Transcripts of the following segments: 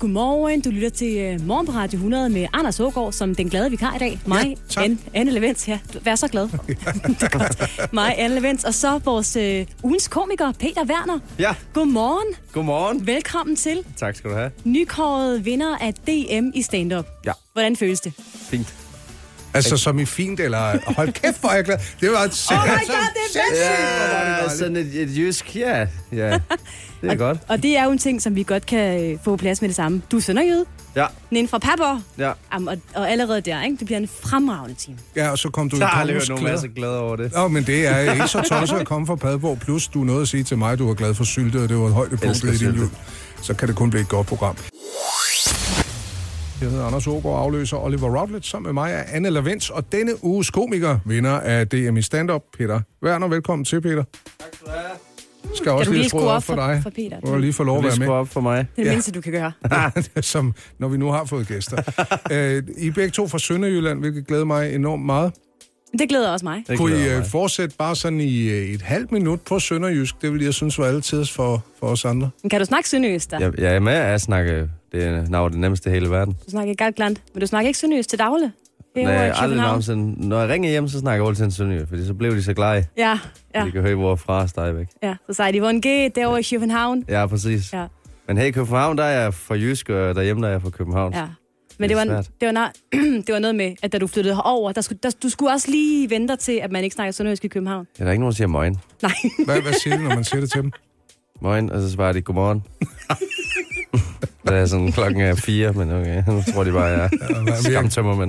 godmorgen. Du lytter til Morgen på Radio 100 med Anders Aagaard som den glade vikar i dag. Mig, Anne Levens. Ja, vær så glad. Det er godt. Mig, Anne Levens. Og så vores ugens komiker, Peter Werner. Ja. Godmorgen. Godmorgen. Velkommen til. Tak skal du have. Nykåret vinder af DM i stand-up. Ja. Hvordan føles det? Fint. Altså som i fint, eller hold kæft, hvor er jeg glad. Det var et Oh my god, det er Ja, sådan et jysk, ja. Det er godt. Og det er jo en ting, som vi godt kan få plads med det samme. Du er sønderjyde. Ja. Den fra Padborg. Ja. Og allerede der, ikke? Det bliver en fremragende time. Ja, og så kom du i Jeg har aldrig hørt Kongens nogen være så glade over det. Ja, men det er ikke så tosset at komme fra Padborg. Plus, du nåede at sige til mig, at du var glad for sylte, og det var et højdepunkt i din jul. Så kan det kun blive et godt program. Jeg hedder Anders Aagaard, afløser Oliver Routledge. Sammen med mig er Anne Levens, og denne uges komiker, vinder af DM i stand-up, Peter Werner. Velkommen til, Peter. Tak skal du have. Skal også lige skrue op for dig. For Peter. Du vil lige få lov at være med. Op for mig. Det er det mindste, du kan gøre. Som når vi nu har fået gæster. I er begge to fra Sønderjylland, hvilket glæder mig enormt meget. Det glæder også mig. Kunne I fortsætte bare sådan i et halvt minut på sønderjysk? Det ville jeg synes var altid for os andre. Men kan du snakke sønderjysk da? Jeg er med at snakke. Det er det nemmeste i hele verden. Du snakker ikke galt, men du snakker ikke sønderjysk til daglig? Nej, aldrig nogensinde. Når jeg ringer hjem, så snakker jeg altid sønderjysk, fordi så blev de så glade. Ja. De kan høre, hvorfra stadigvæk. Ja, så siger de, hvor en G, derovre i København. Ja, præcis. Ja. Men her i København, der er jeg fra Jysk, og derhjemme, der er jeg fra København. Ja. Men det var noget med, at da du flyttede herover, du skulle også lige vente dig til, at man ikke snakker sønderjysk i København. Ja, der er ikke nogen, der siger morgen. Nej. Hvad siger du, når man siger det til dem? Morgen, og så svarer de godmorgen. Det er sådan klokken er 4, men okay, nu tror de bare, jeg er skamtømmermænd.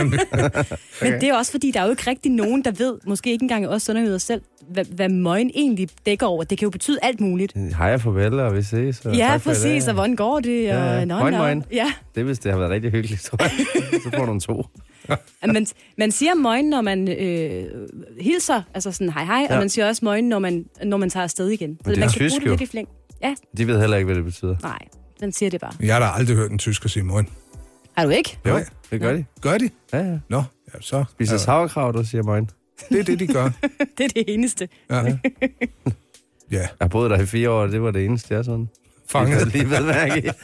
Men det er også fordi, der er jo ikke rigtig nogen, der ved, måske ikke engang os sønderjyder selv, hvad møgen egentlig dækker over. Det kan jo betyde alt muligt. Hej og farvel, og vi ses. Og ja, præcis, og hvordan går det? Og morgen. Ja. Det hvis det har været rigtig hyggeligt, tror jeg. Så får nogle 2. Man siger morgen, når man hilser, altså sådan hej, og man siger også morgen, når man tager afsted igen. Så det man kan bruge det lidt i flæng. Ja. De ved heller ikke, hvad det betyder. Nej, den siger det bare. Jeg har da aldrig hørt en tysker sige morgen. Har du ikke? Jo, det gør de. Gør de? Ja. Nå, ja, så. Spiser sauerkraut, du siger morgen. Det er det, de gør. Det er det eneste. Ja. Jeg har boet der i 4 år, og det var det eneste, jeg sådan fanget lige ved mærke i.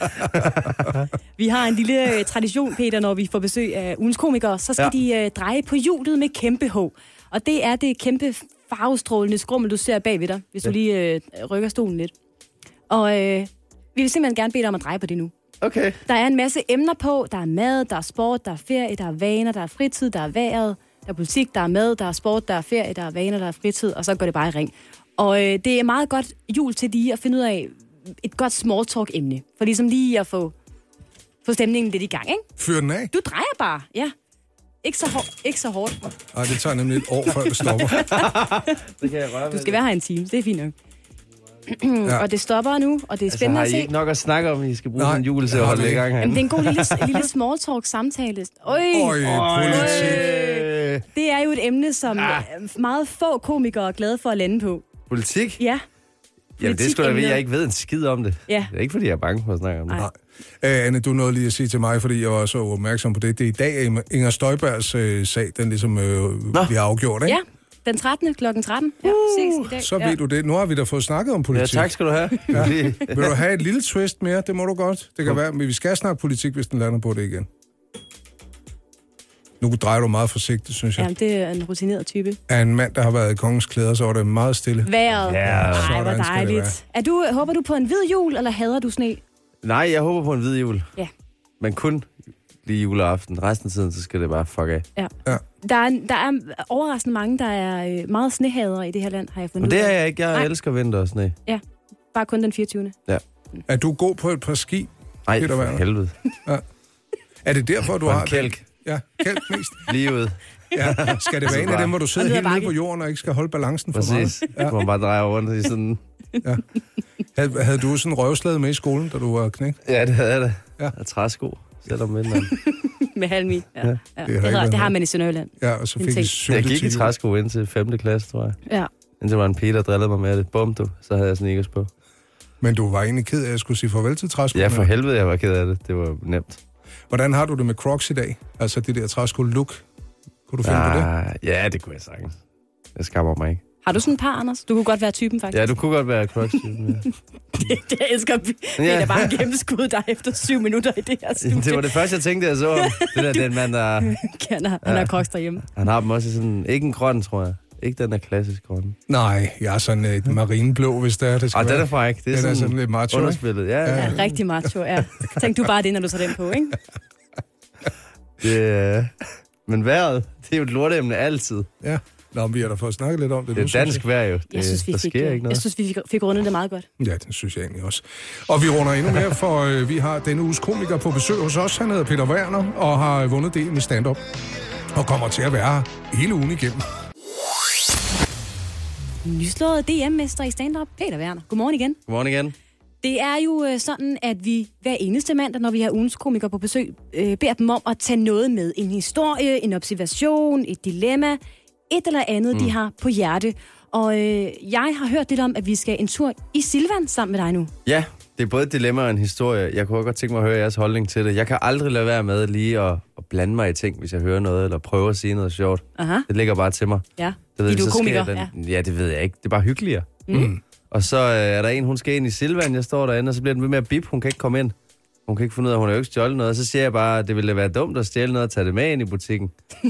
Vi har en lille tradition, Peter, når vi får besøg af ugens komikere, så skal de dreje på hjulet med kæmpe H. Og det er det kæmpe farvestrålende skrummel, du ser bagved dig, hvis du lige rykker stolen lidt. Og vi vil simpelthen gerne bede dig om at dreje på det nu. Okay. Der er en masse emner på. Der er mad, der er sport, der er ferie, der er vaner, der er fritid, der er vejret, der er politik, der er mad, der er sport, der er ferie, der er vaner, der er fritid, og så går det bare i ring. Og det er meget godt jul til lige at finde ud af et godt small talk-emne. For ligesom lige at få stemningen lidt i gang, ikke? Fyr den af. Du drejer bare, ja. Ikke så hårdt. Ej, det tager nemlig et år, før det stopper. Det kan jeg røre Du skal være her en time, det er fint nok. Ja. Og det stopper nu, og det er spændende at se. Har I ikke nok at snakke om, I skal bruge en jul til at holde i gang her? Jamen, det er en god lille small talk samtale. Politik. Det er jo et emne, som meget få komikere er glade for at lande på. Politik? Ja. Jamen, det skulle jeg ikke ved en skid om det. Ja. Det er ikke, fordi jeg er bange for at snakke om det. Nej. Anne, du nåede lige at sige til mig, fordi jeg var så opmærksom på det. Det er i dag Inger Støjbergs sag, den ligesom bliver afgjort, ikke? Ja, den 13. klokken 13. Ja, ses i dag. Så ved du det. Nu har vi da fået snakket om politik. Ja, tak skal du have. Ja. Vil du have et lille twist mere? Det må du godt. Det kan være, men vi skal snakke politik, hvis den lander på det igen. Nu drejer du meget forsigtigt, synes jeg. Jamen, det er en rutineret type. Af en mand, der har været i kongens klæder, så var det meget stille. Vejret. Ja, ej, hvor dejligt. Håber du på en hvid jul, eller hader du sne? Nej, jeg håber på en hvid jul. Ja. Men kun lige juleaften. Resten af tiden, så skal det bare fuck af. Ja. Der er overraskende mange, der er meget snehadere i det her land, har jeg fundet ud af. Men det er jeg ikke. Jeg elsker vinter og sne. Ja, bare kun den 24. Ja. Er du god på et par ski? Nej, for helvede. Ja. Er det derfor, du har kælk? Ja, kælk mest. Lige ud. Ja. Skal det være en af dem, hvor du sidder helt nede på jorden og ikke skal holde balancen for meget? Præcis. Ja. Hvor man bare drejer rundt i sådan... Ja. Havde du sådan en røvslade med i skolen, da du var knægt? Ja, det havde jeg da. Ja. Og træsko, selvom vinteren. Med halvmi. Ja. Det har man i Sønderjylland. Ja, og så fik I jeg gik i træsko indtil 5. klasse, tror jeg. Ja. Indtil var en pige, der drillede mig med det. Bum, så havde jeg sneakers på. Men du var egentlig ked af, at jeg skulle sige farvel til træsko? Ja, for helvede, jeg var ked af det. Det var nemt. Hvordan har du det med Crocs i dag? Altså det der træsko-look. Kunne du finde på det? Ja, det kunne jeg sagtens. Jeg skammer mig ikke. Har du sådan et par, Anders? Du kunne godt være typen, faktisk. Ja, du kunne godt være Crocs-typen, ja. det elsker vi. Det er da bare gennemskud dig efter 7 minutter i det her studie. Det var det første, jeg tænkte, jeg så. Det der, den mand, der... Han har Crocs derhjemme. Han har dem også sådan... Ikke en grøn, tror jeg. Ikke den der klassisk grønne. Nej, jeg er sådan et marineblå, hvis det er. Det skal den er fræk. Det er sådan lidt macho. Underspillet, ja. Rigtig macho, ja. Tænk du bare det, når du tager den på, ikke? Men vejret, det er jo et lorteemne altid. Ja. Nå, vi har da fået snakket lidt om det. Det er dansk vejr jo. Jeg synes, vi fik rundet det meget godt. Ja, det synes jeg egentlig også. Og vi runder endnu mere, for vi har denne uges komiker på besøg hos os. Han hedder Peter Werner og har vundet det med stand-up. Og kommer til at være her hele ugen igennem. Nyslået DM-mester i stand-up, Peter Werner. Godmorgen igen. Godmorgen igen. Det er jo sådan, at vi hver eneste mandag, når vi har ugens komiker på besøg, beder dem om at tage noget med. En historie, en observation, et dilemma, et eller andet, de har på hjerte. Og jeg har hørt lidt om, at vi skal en tur i Silvan sammen med dig nu. Ja, det er både et dilemma og en historie. Jeg kunne godt tænke mig at høre jeres holdning til det. Jeg kan aldrig lade være med lige at blande mig i ting, hvis jeg hører noget, eller prøver at sige noget sjovt. Aha. Det ligger bare til mig. Ja, det ved, du er komiker. Ja, det ved jeg ikke. Det er bare hyggeligere. Og så er der en, hun skal ind i Silvan, jeg står derinde, og så bliver den ved med at bip. Hun kan ikke komme ind. Hun kan ikke finde ud af, at hun har jo ikke stjålet noget. Og så siger jeg bare, at det ville være dumt at stjæle noget og tage det med ind i butikken.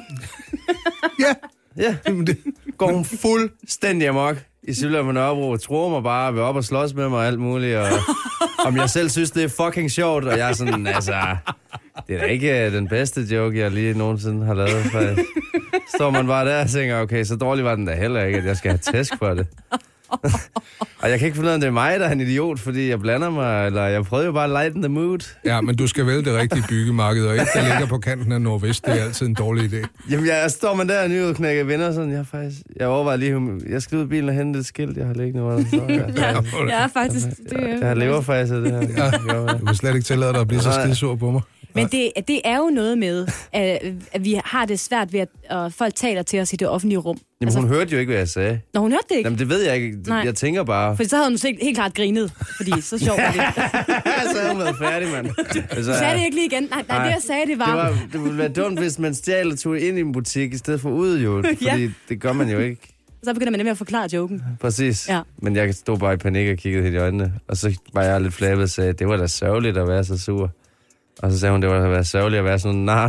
Ja, går hun fuldstændig amok i Silvan på Nørrebro og tror mig bare, vil op og slås med mig og alt muligt. Og om jeg selv synes, det er fucking sjovt, og jeg er sådan, altså, det er da ikke den bedste joke, jeg lige nogensinde har lavet. Faktisk. Står man bare der og tænker, okay, så dårlig var den da heller ikke, at jeg skal have tæsk for det. Og jeg kan ikke finde ud af, om det er mig, der er en idiot, fordi jeg blander mig, eller jeg prøver jo bare at lighten the mood. Ja, men du skal vælge det rigtige byggemarked, og ikke der ligger på kanten af Nordvest, det er altid en dårlig idé. Jamen, jeg står man der og nyudknækker venner, sådan, jeg overvejer lige, jeg skal ud i bilen og hente et skilt, jeg har liggende under den. Ja, faktisk. Jeg har leverfejser, det her. Ja, du vil slet ikke tillade dig at blive så skidesur på mig. Men det er jo noget med, at vi har det svært ved, at folk taler til os i det offentlige rum. Jamen, hun hørte jo ikke, hvad jeg sagde. Nå, hun hørte det ikke? Jamen, det ved jeg ikke. Nej. Jeg tænker bare... For så havde hun helt klart grinet, fordi så sjovt var det. Så havde hun været færdig, mand. Du sagde det ikke lige igen. Nej, det jeg sagde, det var... Det ville være dumt, hvis man stjal og tog ind i en butik, i stedet for ud, jo. Fordi det gør man jo ikke. Så begynder man nemlig at forklare joken. Præcis. Ja. Men jeg stod bare i panik og kiggede hende i øjnene. Og så var jeg lidt flabet og sagde, det var da sørgeligt at være så sur. Og så sagde hun, det var da sørgeligt at være sådan, nej.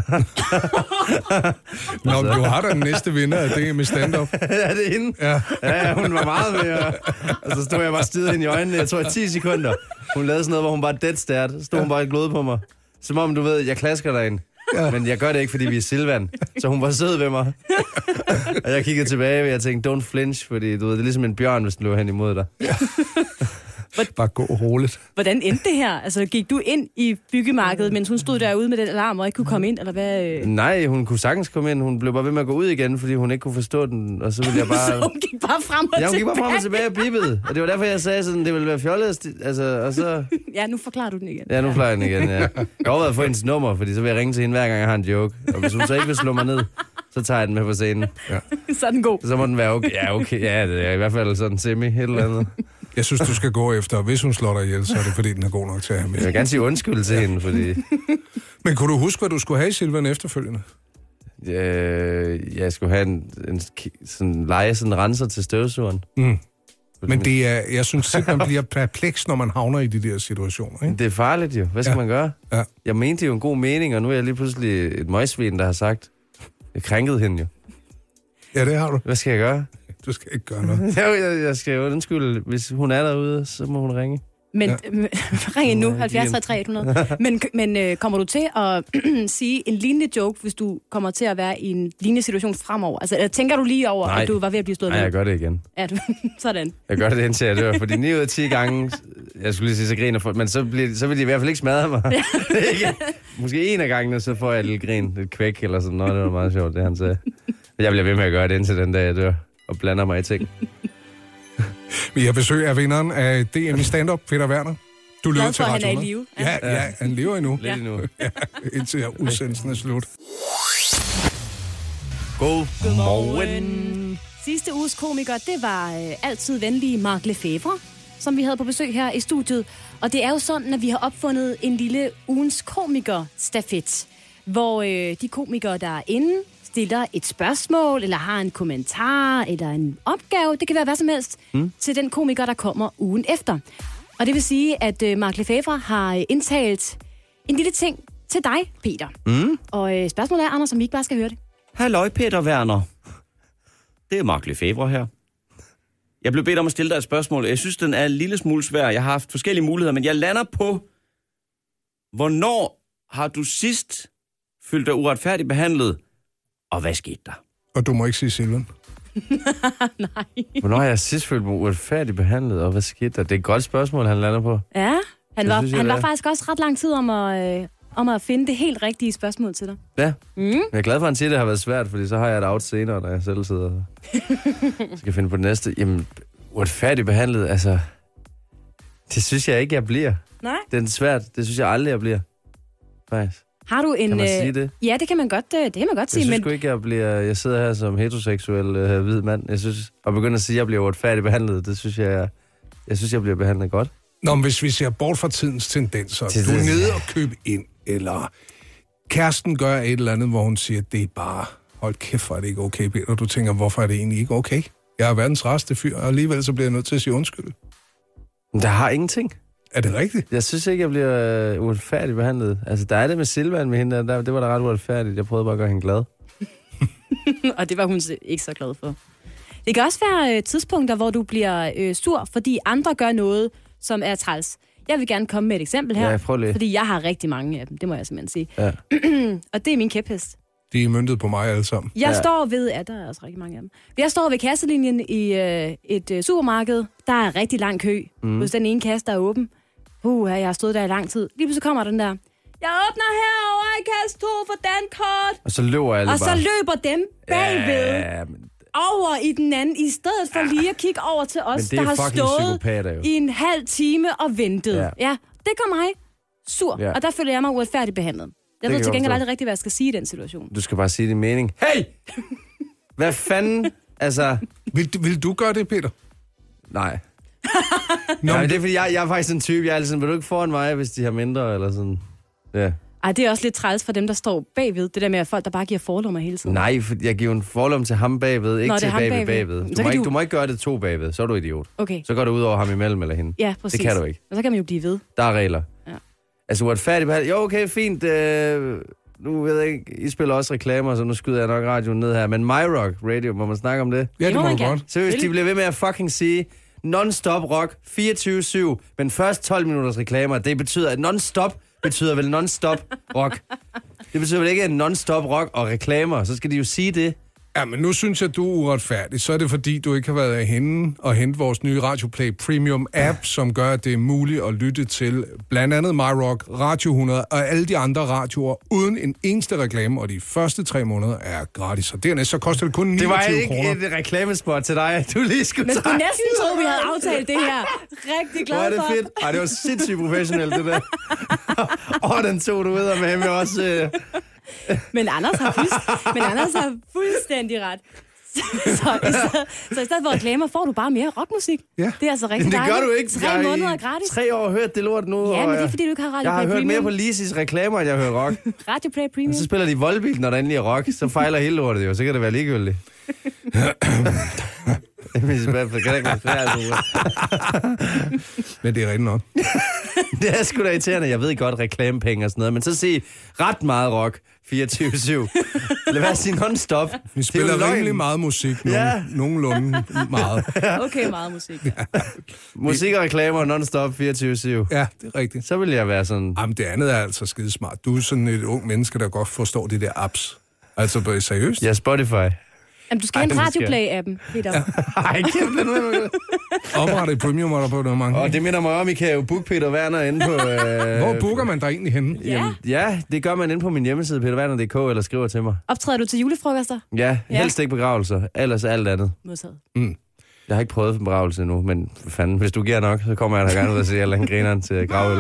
Nå, du har da den næste vinder af det med stand-up. Ja, det er hende. Ja, hun var meget mere. Og så stod jeg bare stirret hende i øjnene, jeg tror i 10 sekunder. Hun lavede sådan noget, hvor hun bare dead stared. Så stod hun bare og glodede på mig. Som om, du ved, jeg klasker derinde. Ja. Men jeg gør det ikke, fordi vi er Silvan. Så hun var sød ved mig. Og jeg kiggede tilbage, og jeg tænkte, don't flinch, fordi du ved, det er ligesom en bjørn, hvis den løber hen imod dig. Ja. Bare gå roligt. Hvordan endte det her? Altså, gik du ind i byggemarkedet, mens hun stod derude med den alarm og ikke kunne komme ind, eller hvad? Nej, hun kunne sagtens komme ind. Hun blev bare ved med at gå ud igen, fordi hun ikke kunne forstå den. Og så ville jeg bare... Så hun gik bare frem og tilbage? Ja, hun gik bare frem og tilbage og bippede. Og det var derfor, jeg sagde sådan, det ville være fjollet. Altså, og så... Ja, nu forklarer du den igen. Ja, nu forklarer jeg den igen, ja. Jeg har overvejet at få hendes nummer, fordi så vil jeg ringe til hende, hver gang jeg har en joke. Og hvis hun så ikke vil slå mig ned, så tager jeg den med på scenen. Ja. Så er den god. Så må den være okay. Ja, okay. Ja, det er i hvert fald sådan semi, et eller andet. Jeg synes, du skal gå efter, hvis hun slår dig ihjel, så er det fordi, den er god nok til at have med. Jeg vil gerne sige undskyld til hende, fordi... Men kunne du huske, hvad du skulle have i Silvan efterfølgende? Jeg skulle have en sådan leje, sådan en renser til støvsugeren. Men det er, jeg synes simpelthen, man bliver perpleks, når man havner i de der situationer, ikke? Det er farligt jo. Hvad skal man gøre? Ja. Jeg mente jo en god mening, og nu er jeg lige pludselig et møgsvin, der har sagt, jeg krænkede hende jo. Ja, det har du. Hvad skal jeg gøre? Du skal ikke gøre noget. Jeg skal jo undskylde. Hvis hun er derude, så må hun ringe. Men ring nu, 70 300. Men kommer du til at sige en lignende joke, hvis du kommer til at være i en lignende situation fremover? Altså, tænker du lige over, at du var ved at blive slået ned? Nej, jeg gør det igen. Ja, sådan. Jeg gør det, indtil jeg dør, fordi 9 ud af 10 gange, jeg skulle lige sige, så griner folk, men så vil de i hvert fald ikke smadre mig. Ja. Måske en af gangene, så får jeg et lille grin, et kvæk eller sådan noget. Det var meget sjovt, det han sagde. Jeg bliver ved med at gøre det, indtil den dag, jeg dør, og blander mig i ting. Vi har besøg af vinderen af DM i stand-up, Peter Werner. Du lever til han er i live. Ja, han lever endnu. Lidt endnu. Ja, indtil udsendelsen er slut. Godmorgen. Sidste uges komiker, det var altid venlige Mark Lefebvre, som vi havde på besøg her i studiet. Og det er jo sådan, at vi har opfundet en lille ugens komiker-stafet, hvor de komikere, der er inde, stiller et spørgsmål, eller har en kommentar, eller en opgave, det kan være hvad som helst, til den komiker, der kommer ugen efter. Og det vil sige, at Mark Lefebvre har indtalt en lille ting til dig, Peter. Og spørgsmålet er, Anders, om I ikke bare skal høre det. Halløj, Peter Werner. Det er Mark Lefebvre her. Jeg blev bedt om at stille dig et spørgsmål. Jeg synes, den er en lille smule svær. Jeg har haft forskellige muligheder, men jeg lander på, hvornår har du sidst følt dig uretfærdigt behandlet, og hvad skete der? Og du må ikke sige Silvan. Nej. Hvornår har jeg sidst følt mig uretfærdigt behandlet, og hvad skete der? Det er et godt spørgsmål, han lander på. Ja, han synes var faktisk også ret lang tid om at finde det helt rigtige spørgsmål til dig. Ja, jeg er glad for, at han siger, at det har været svært, fordi så har jeg et out senere, når jeg selv sidder og skal finde på det næste. Jamen, uretfærdigt behandlet, altså, det synes jeg ikke, jeg bliver. Nej. Det er svært, det synes jeg aldrig, jeg bliver. Faktisk. Har du en... Kan man sige det? Ja, det kan man godt sige. Jeg synes sgu ikke, jeg sidder her som heteroseksuel hvid mand. Jeg synes, at begynde at sige, at jeg bliver uretfærdigt behandlet, det synes jeg synes, jeg bliver behandlet godt. Nå, men hvis vi ser bort fra tidens tendenser, du er nede og købe ind, eller kæresten gør et eller andet, hvor hun siger, at det er bare, hold kæft, for er det ikke okay, Peter. Du tænker, hvorfor er det egentlig ikke okay? Jeg er verdens rareste fyr, og alligevel så bliver jeg nødt til at sige undskyld. Men der har ingenting. Er det rigtigt? Jeg synes ikke, jeg bliver uretfærdigt behandlet. Altså, der er det med Silvan med hende, det var da ret uretfærdigt. Jeg prøvede bare at gøre hende glad. Og det var hun ikke så glad for. Det kan også være tidspunkter, hvor du bliver sur, fordi andre gør noget, som er træls. Jeg vil gerne komme med et eksempel her, fordi jeg har rigtig mange af dem, det må jeg simpelthen sige. Ja. Og det er min kæphest. De er møntet på mig alle sammen. Jeg står ved, der er også rigtig mange af dem. Jeg står ved kasselinjen i et supermarked. Der er rigtig lang kø, hos den ene kasse, der er åben. Jeg har stået der i lang tid. Lige pludselig kommer den der. Jeg åbner herovre i kasse 2 for dankort. Og så løber alle og så løber dem bagved over i den anden, i stedet for lige at kigge over til os, der har stået i en halv time og ventet. Ja, det gør mig sur, og der føler jeg mig uretfærdigt behandlet. Jeg ved til gengæld aldrig rigtigt, hvad jeg skal sige i den situation. Du skal bare sige din mening. Hey! Hvad fanden? Altså... Vil du gøre det, Peter? Nej. Nej, det er fordi, jeg er faktisk en type, jeg er sådan, vil du ikke foran mig, hvis de har mindre, eller sådan. Ja. Ej, det er også lidt træls for dem, der står bagved. Det der med, at folk, der bare giver forlommer hele tiden. Nej, for jeg giver en forlom til ham bagved, ikke til bagved. Du må ikke gøre det 2 bagved, så er du idiot. Okay. Så går det ud over ham imellem eller hende. Ja, præcis. Det kan du ikke. Og så kan man jo blive ved. Der er regler. Ja. Altså, uretfærdigt behandlet. Jo, okay, fint. Nu ved jeg ikke, I spiller også reklamer, så nu skyder jeg nok radioen ned her. Men MyRock Radio, må man snakke om det? Ja, det må man godt. Seriøst, de bliver ved med at fucking sige non-stop rock 24/7, men først 12 minutters reklamer. Det betyder, at non-stop betyder vel non-stop rock. Det betyder vel ikke, at non-stop rock og reklamer, så skal de jo sige det. Ja, men nu synes jeg, du er uretfærdig. Så er det, fordi du ikke har været henne og hentet vores nye Radioplay Premium app, som gør, at det er muligt at lytte til blandt andet MyRock, Radio 100 og alle de andre radioer uden en eneste reklame, og de første 3 måneder er gratis. Og dernæst så koster det kun 29 kroner. Det var ikke et reklamespot til dig, du lige skulle men skulle næsten tro, vi havde aftalt det her. Rigtig glad for. Hvor er det fedt. Ej, det var sindssygt professionelt, det der. Den tog du ud med mig også... Men Anders har fuldstændig ret. Så i stedet for reklamer får du bare mere rockmusik. Ja. Det er altså rigtig dejligt. Det gør du ikke. 3 måneder gratis. 3 år har hørt det lort nu. Ja, men det er fordi, du ikke har Radio Play Premium. Jeg har hørt mere på Lisis reklamer, end jeg har hørt rock. Radio Play Premium. Og så spiller de Volbeat, når der endelig er rock. Så fejler hele lortet jo. Så kan det være ligegyldigt. Men det er rigtigt nok. Det er sgu da irriterende. Jeg ved godt reklamepenge og sådan noget, men så sig ret meget rock 24/7. Lad være at sige non-stop. Vi spiller rimelig meget musik. Nogenlunde meget. Okay, meget musik. Ja. Musik og reklamer non-stop 24/7. Ja, det er rigtigt. Så vil jeg være sådan... Jamen, det andet er altså skidesmart. Du er sådan et ung menneske, der godt forstår de der apps. Altså, seriøst? Ja, Spotify. Jamen, du skal have en Radioplay-appen, Peter. Ej, kæft, den med. Oprette et premium, der på noget mange. Og det minder mig om, I kan jo booke Peter Werner inde på... Hvor booker man der egentlig henne? Ja. Ja, det gør man inde på min hjemmeside, peterwerner.dk, eller skriver til mig. Optræder du til julefrokoster? Ja, helst ikke begravelser. Ellers alt andet. Modtaget. Jeg har ikke prøvet en begravelse endnu, men fanden, hvis du giver nok, så kommer jeg da gerne ud og se alle grineren til gravøl.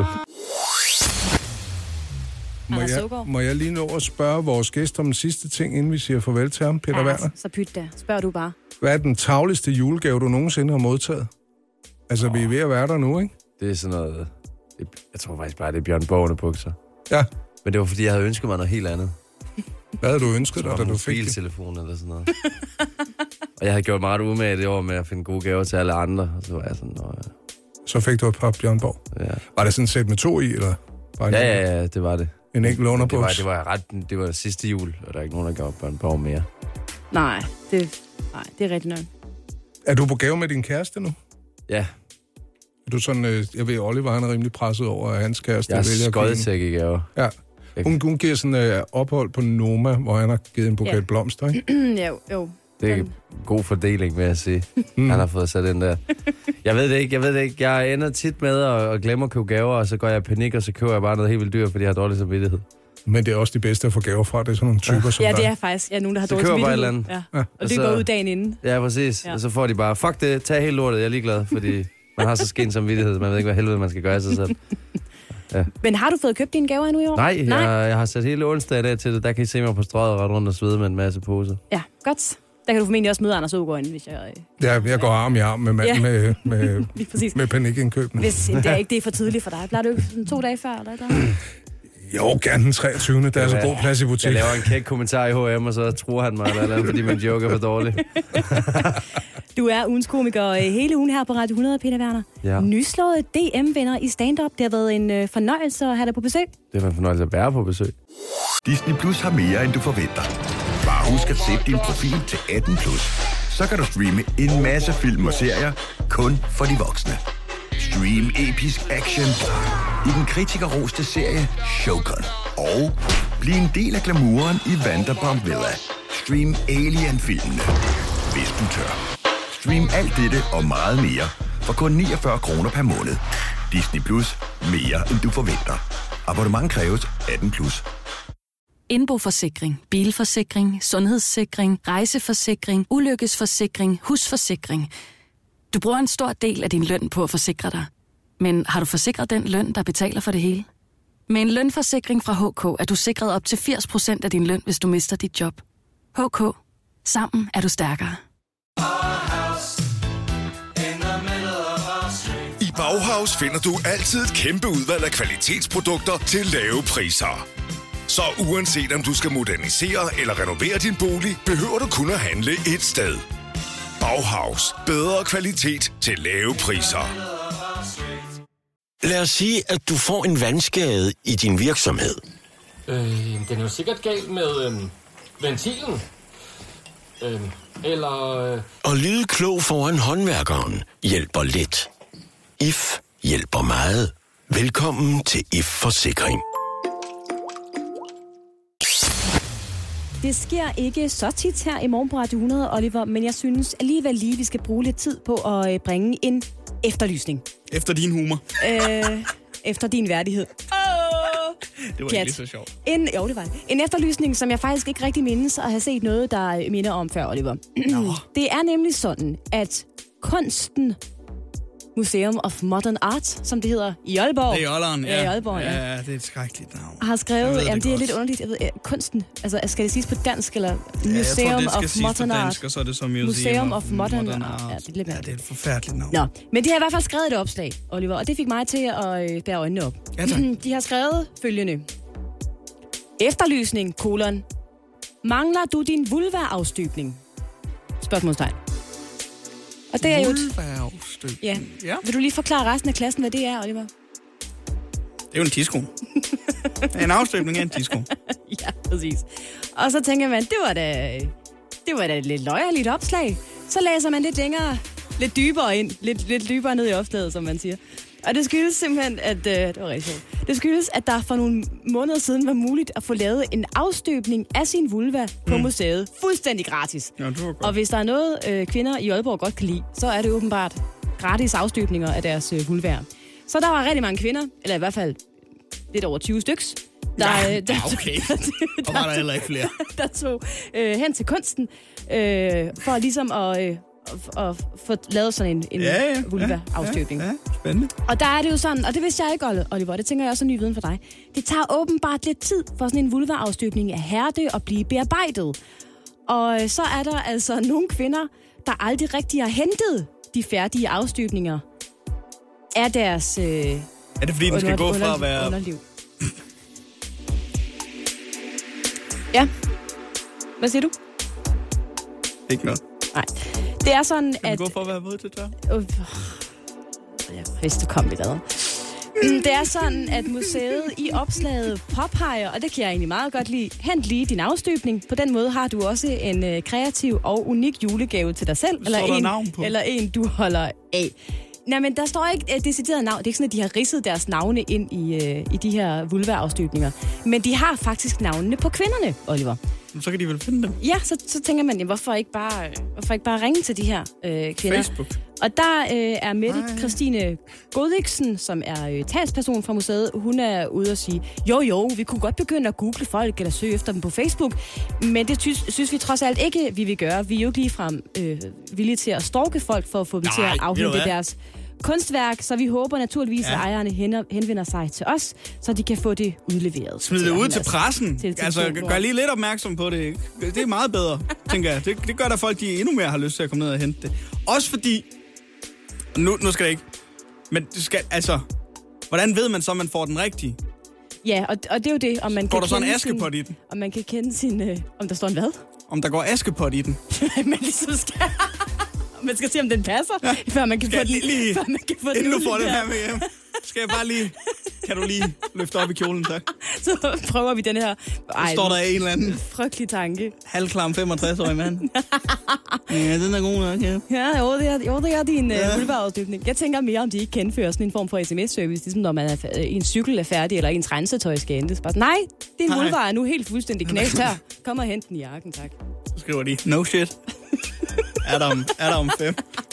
Må jeg lige nå at spørge vores gæst om den sidste ting, inden vi siger farvel til ham, Peter Werner? Så pyt da. Spørg du bare. Hvad er den tavligste julegave, du nogensinde har modtaget? Altså, vi er ved at være der nu, ikke? Det er sådan noget... Jeg tror faktisk bare, det er Bjørn Borgerne bukser. Ja. Men det var, fordi jeg havde ønsket mig noget helt andet. Hvad havde du ønsket dig, da du fik det? Mobiltelefon eller sådan noget. Og jeg havde gjort meget umage det år med at finde gode gaver til alle andre. Og så var jeg sådan... Så fik du et par Bjørn Borg. Ja. Var det sådan et sæt med 2 i, eller? Ja, det var det. En enkelt underbuks? Det var sidste jul, og der er ikke nogen, der gav Bjørn Borg mere. Nej, det er rigtigt nok. Er du på gave med din kæreste nu? Ja. Er du sådan, jeg ved, Oliver han er rimelig presset over, at hans kæreste jeg vælger at give skodtæk i gaver. Ja. Hun giver sådan ophold på Noma, hvor han har givet en buket blomster, ikke? Jo. Det er en god fordeling, vil jeg sige. Han har fået sat den der. Jeg ved det ikke. Jeg ender tit med at glemme at købe gaver, og så går jeg i panik, og så køber jeg bare noget helt vildt dyrt, fordi jeg har dårlig samvittighed. Men det er også de bedste at få gaver fra. Det er sådan nogle typer som ja, dig. det er faktisk nogen, der har så dårlig samvittighed. Så samvittighed. køber bare et eller andet. Ja. Og det går ud dagen inden. Ja, præcis. Ja. Og så får de bare, fuck det, tag helt lortet, jeg er ligeglad, fordi man har så skin samvittighed, man ved ikke, hvad helvede man skal gøre af sig selv. Ja. Men har du fået købt dine gaver endnu i år? Nej. Jeg har sat hele onsdag i dag til det. Der kan I se mig på strøget ret rundt og svede med en masse poser. Ja, godt. Der kan du formentlig også møde Anders Ågaard inden, hvis jeg... Ja, jeg går arm i arm med manden med panikindkøbene. Hvis det er ikke det er for tidligt for dig. Plejer du ikke 2 dage før, eller noget? Jo, gerne den 23. Der er så god plads i butikken. Jeg laver en kæk kommentar i H&M, og så tror han mig, eller fordi min joke er for dårlig. Du er ugens komiker hele ugen her på Radio 100, Peter Werner. Ja. Nyslået DM-vinder i stand-up. Det har været en fornøjelse at have dig på besøg. Det er en fornøjelse at være på besøg. Disney Plus har mere, end du forventer. Bare husk at sætte din profil til 18+. Så kan du streame en masse film og serier kun for de voksne. Stream episk action i den kritikerroste serie Shogun. Og bliv en del af glamouren i Vanderpump Villa. Stream Alien-filmene, hvis du tør. Stream alt dette og meget mere for kun 49 kroner per måned. Disney Plus. Mere end du forventer. Abonnement kræves 18+. Indboforsikring, bilforsikring, sundhedssikring, rejseforsikring, ulykkesforsikring, husforsikring. Du bruger en stor del af din løn på at forsikre dig. Men har du forsikret den løn, der betaler for det hele? Med en lønforsikring fra HK er du sikret op til 80% af din løn, hvis du mister dit job. HK. Sammen er du stærkere. I Bauhaus finder du altid et kæmpe udvalg af kvalitetsprodukter til lave priser. Så uanset om du skal modernisere eller renovere din bolig, behøver du kun at handle et sted. Bauhaus. Bedre kvalitet til lave priser. Lad os sige, at du får en vandskade i din virksomhed. Den er jo sikkert galt med ventilen. Og lyde klog foran håndværkeren hjælper lidt. IF hjælper meget. Velkommen til IF Forsikring. Det sker ikke så tit her i morgen på Radio 100, Oliver, men jeg synes alligevel lige, vi skal bruge lidt tid på at bringe en efterlysning. Efter din humor. Efter din værdighed. Det var ikke så sjovt. Jo, det var det. En efterlysning, som jeg faktisk ikke rigtig mindes at have set noget, der minder om før, Oliver. Det er nemlig sådan, at kunsten Museum of Modern Art, som det hedder, i Aalborg. Det er Aalborg, ja. Ja, i Aalborg, ja. Ja, det er et skrækkeligt navn. Har skrevet, jamen det er lidt underligt, jeg ved, kunsten, altså skal det siges på dansk, eller Museum jeg tror, det skal of siges Modern på Art? dansk, og så er det så Museum of Modern Art. Ja, det er lidt ja, det er et forfærdeligt navn. Nå, men de har i hvert fald skrevet et opslag, Oliver, og det fik mig til at bære øjnene op. Ja, tak. De har skrevet følgende. Efterlysning, : Mangler du din vulva-afstøbning? Spørgsmålstegn. Og det er jo vulva-afstøbning. Ja. Vil du lige forklare resten af klassen, hvad det er, Oliver? Det er jo en tisko. En afstøbning af en tisko. Ja, præcis. Og så tænker man, det var da et lidt løjerligt opslag. Så læser man lidt længere, lidt dybere ind, lidt dybere ned i opslaget, som man siger. Og det skyldes simpelthen, at det var rigtig sjovt. Det skyldes, at der for nogle måneder siden var muligt at få lavet en afstøbning af sin vulva på museet. Fuldstændig gratis. Ja, det var godt. Og hvis der er noget, kvinder i Aalborg godt kan lide, så er det åbenbart gratis afstøbninger af deres vulvaer. Så der var rigtig mange kvinder, eller i hvert fald lidt over 20 styks. Okay. Og var der heller ikke flere. Der tog hen til kunsten for ligesom at få lavet sådan en vulva-afstøbning. Ja, spændende. Og der er det jo sådan, og det vidste jeg ikke, Oliver, det tænker jeg også er ny viden for dig. Det tager åbenbart lidt tid for sådan en vulva-afstøbning at hærde og blive bearbejdet. Og så er der altså nogle kvinder, der aldrig rigtig har hentet de færdige afstøbninger af deres er det fordi, den skal gå fra at være... Underliv. Ja. Hvad siger du? Ikke noget. Nej. Det er sådan, Kan at... du gå for at være våd til tør? Jeg vidste, du kom i dag. Det er sådan, at museet i opslaget påpeger, og det kan jeg egentlig meget godt lide, hent lige din afstøbning. På den måde har du også en kreativ og unik julegave til dig selv. Eller en, du holder af. Nej, men der står ikke et decideret navn. Det er ikke sådan, at de har ridset deres navne ind i de her vulva-afstøbninger. Men de har faktisk navnene på kvinderne, Oliver. Så kan de vel finde dem. Ja, så tænker man, hvorfor ikke bare ringe til de her kvinder? Facebook. Og der er Mette Christine Godiksen, som er talsperson fra museet. Hun er ude og sige, jo, vi kunne godt begynde at google folk eller søge efter dem på Facebook. Men det synes vi trods alt ikke, vi vil gøre. Vi er jo ikke ligefrem villige til at stalke folk for at få dem til at afhente deres kunstværk. Så vi håber naturligvis, at ejerne henvender sig til os, så de kan få det udleveret. Smid det ud til pressen. Gør lige lidt opmærksom på det. Ikke? Det er meget bedre, tænker jeg. Det gør, at folk de endnu mere har lyst til at komme ned og hente det. Også fordi... Nu skal det ikke. Men det skal, altså... Hvordan ved man så, at man får den rigtige? Ja, og det er jo det, om man går der så en askepot i den? Om man kan kende sin... om der står en hvad? Om der går askepot i den. Man ligesom skal... Man skal se, om den passer, før man kan få den. Inden du får den her med hjem. Skal jeg bare lige... Kan du lige løfte op i kjolen, tak? Så prøver vi den her... Så står der en eller anden... Frygtelig tanke. Halvklam 65-årig mand. Ja, den er god nok, ja. Ja, det er din vulva-afstøbning. Jeg tænker mere, om de ikke kan indføre sådan en form for sms-service, ligesom når man en cykel er færdig, eller ens rensetøj skal hentes. Bare, nej, din vulva er nu helt fuldstændig knæst her. Kom og hent den i jakken, tak. Så skriver de, no shit. Er der om 5.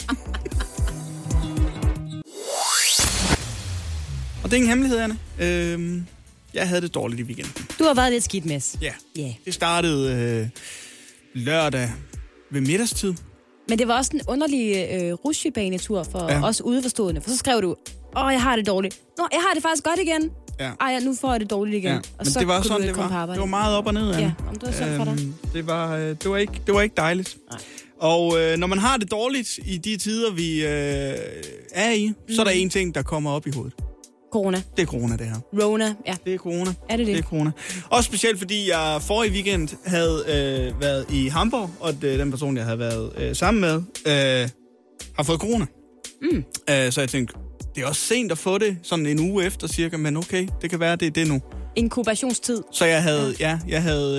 Og det er ingen hemmelighed, Anne. Jeg havde det dårligt i weekenden. Du har været lidt skidt med. Ja. Yeah. Det startede lørdag ved middagstid. Men det var også en underlig rutsjebanetur for os udeforstående. For så skrev du, jeg har det dårligt. Nå, jeg har det faktisk godt igen. Ja. Nu får jeg det dårligt igen. Ja. Og men så det var sådan, det var meget op og ned. Ja, om det var sådan for dig. Det var ikke dejligt. Nej. Og når man har det dårligt i de tider, vi er i, så er der en ting, der kommer op i hovedet. Corona. Det er corona, det her. Rona, ja. Det er corona. Er det? Det er corona. Også specielt, fordi jeg forrige weekend havde været i Hamburg, og den person, jeg havde været sammen med, har fået corona. Så jeg tænkte, det er også sent at få det, sådan en uge efter cirka, men okay, det kan være, det er det nu. Inkubationstid. Så jeg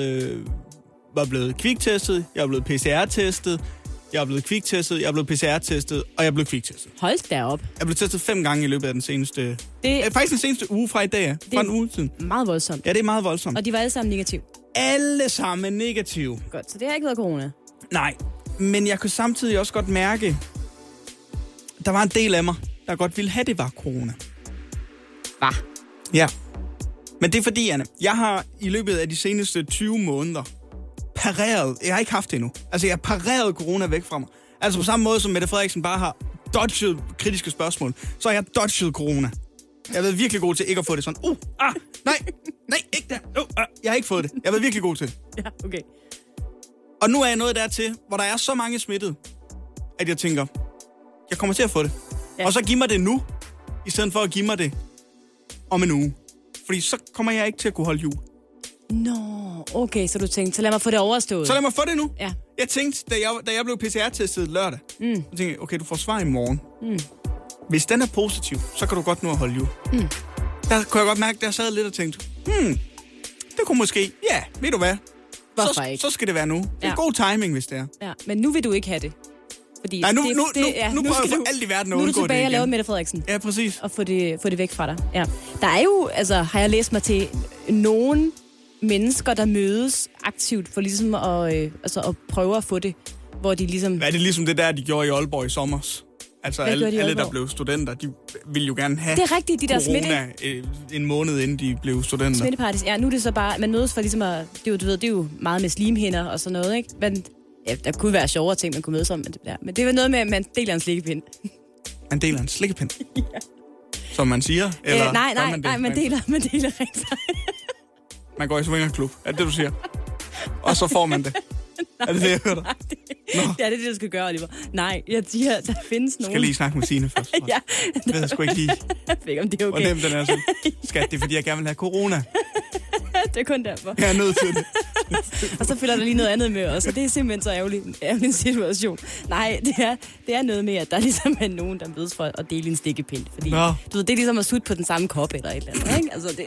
var blevet kviktestet, jeg var blevet PCR-testet, jeg er blevet kviktestet, jeg er blevet PCR-testet, og jeg er blevet kviktestet. Hold da op. Jeg er blevet testet 5 gange i løbet af den seneste... faktisk den seneste uge fra i dag, fra en uge siden. Meget voldsomt. Ja, det er meget voldsomt. Og de var alle sammen negative? Alle sammen negative. Godt, så det har ikke været corona? Nej, men jeg kunne samtidig også godt mærke, der var en del af mig, der godt ville have, det var corona. Hvad? Ja. Men det er fordi, Anne, jeg har i løbet af de seneste 20 måneder pareret, jeg har ikke haft det endnu. Altså, jeg har pareret corona væk fra mig. Altså på samme måde, som Mette Frederiksen bare har dodget kritiske spørgsmål, så har jeg dodget corona. Jeg har været virkelig god til ikke at få det sådan, nej, ikke der. Jeg har ikke fået det. Jeg har været virkelig god til det. Ja, okay. Og nu er jeg nået dertil, hvor der er så mange smittet, at jeg tænker, jeg kommer til at få det. Ja. Og så giv mig det nu, i stedet for at give mig det om en uge. Fordi så kommer jeg ikke til at kunne holde jul. Okay, så du tænkte, så lad mig få det overstået. Så lad mig få det nu. Ja. Jeg tænkte, da jeg blev PCR-testet lørdag, jeg tænkte, okay, du får svar i morgen. Hvis den er positiv, så kan du godt nu at holde jul. Der kunne jeg godt mærke, der sad lidt og tænkte, det kunne måske, ved du hvad? Hvorfor ikke? Så skal det være nu. Det er god timing, hvis det er. Ja, men nu vil du ikke have det. Fordi nej, nu prøver jeg for alt i verden at undgå det igen. Nu er du tilbage og lave Mette Frederiksen. Ja, præcis. Og få det væk fra dig. Ja. Der er jo, har jeg læst mig til, nogen mennesker, der mødes aktivt for ligesom at prøve at få det, hvor de ligesom... Hvad er det ligesom det der, de gjorde i Aalborg i sommers? Altså alle der blev studenter, de ville jo gerne have det er rigtigt, de der corona en måned inden de blev studenter. Smitteparties, ja, nu er det så bare, man mødes for ligesom at, det er jo meget med slimhinder og sådan noget, ikke? Men ja, der kunne være sjovere ting, man kunne mødes om, men det var noget med, at man deler en slikkepind. Man deler en slikkepind? Ja. Som man siger? Eller nej, man deler rent. Man går i swingerklub, er det du siger? Og så får man det. Er det det, jeg hørte? Ja, det er det, du skal gøre, Oliver. Nej, jeg siger, der findes nogen... Skal lige snakke med Signe først. Ja. Det ved jeg sgu ikke lige. Jeg ved ikke, om det er okay. Hvor nemt den er sådan. Skat, det er, fordi jeg gerne vil have corona. Det er kun derfor. Jeg er nødt til det. Og så følger der lige noget andet med os, og det er simpelthen så ærgerlig en situation. Nej, det er noget med, at der ligesom er nogen, der mødes for at dele en stikkepind. Fordi, du ved, det er ligesom at sutte på den samme kop eller et eller andet, ikke? Altså, det...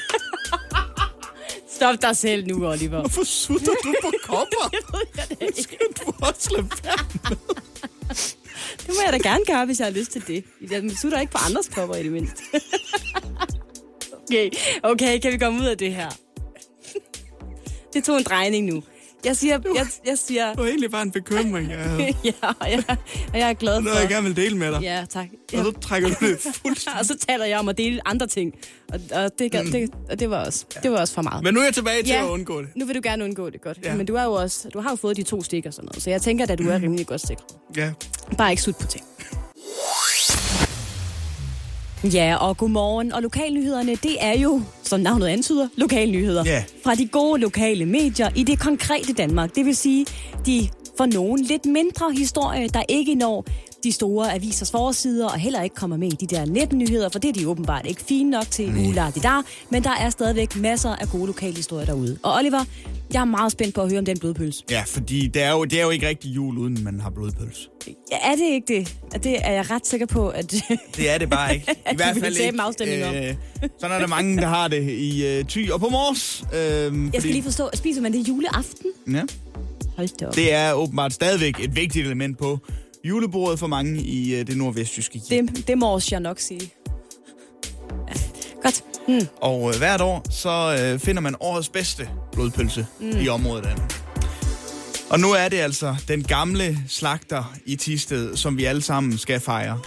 Stop dig selv nu, Oliver. Hvorfor sutter du på kopper? Det ved jeg da ikke. Det skal du også lade være med. Det må jeg da gerne gøre, hvis jeg har lyst til det. Jeg sutter ikke på andres kopper i det mindste. Okay, kan vi komme ud af det her? Det tog en drejning nu. Jeg siger... Det var egentlig bare en bekymring, jeg havde. og jeg er glad for... Noget, jeg gerne vil dele med dig. Ja, tak. Og så trækker du det fuldstændig. Og så taler jeg om at dele andre ting. Og det var også for meget. Men nu er jeg tilbage til at undgå det. Nu vil du gerne undgå det, godt. Ja. Men du har jo fået de 2 stikker og sådan noget. Så jeg tænker, at du er rimelig godt sikret. Ja. Bare ikke sut på ting. Ja, og godmorgen. Og lokalnyhederne, det er jo, som navnet antyder, lokalnyheder. Yeah. Fra de gode lokale medier i det konkrete Danmark. Det vil sige, de for nogen lidt mindre historie, der ikke når de store avisers forsider, og heller ikke kommer med i de der netnyheder, for det er de åbenbart ikke fine nok til uladidar, men der er stadigvæk masser af gode lokale historier derude. Og Oliver, jeg er meget spændt på at høre om den blodpølse. Ja, fordi det er jo ikke rigtig jul, uden man har blodpølse. Ja, er det ikke det? Det er jeg ret sikker på, at... Det er det bare ikke. I hvert fald ikke. Sådan er der mange, der har det i Thy og på Mors. Jeg skal lige forstå, spiser man det juleaften? Ja. Hold da op. Det er åbenbart stadigvæk et vigtigt element på julebordet for mange i det nordvestjyske hjem. Det må jeg nok sige. Ja. Godt. Og hvert år, så finder man årets bedste blodpølse i området af. Og nu er det altså den gamle slagter i Thisted, som vi alle sammen skal fejre.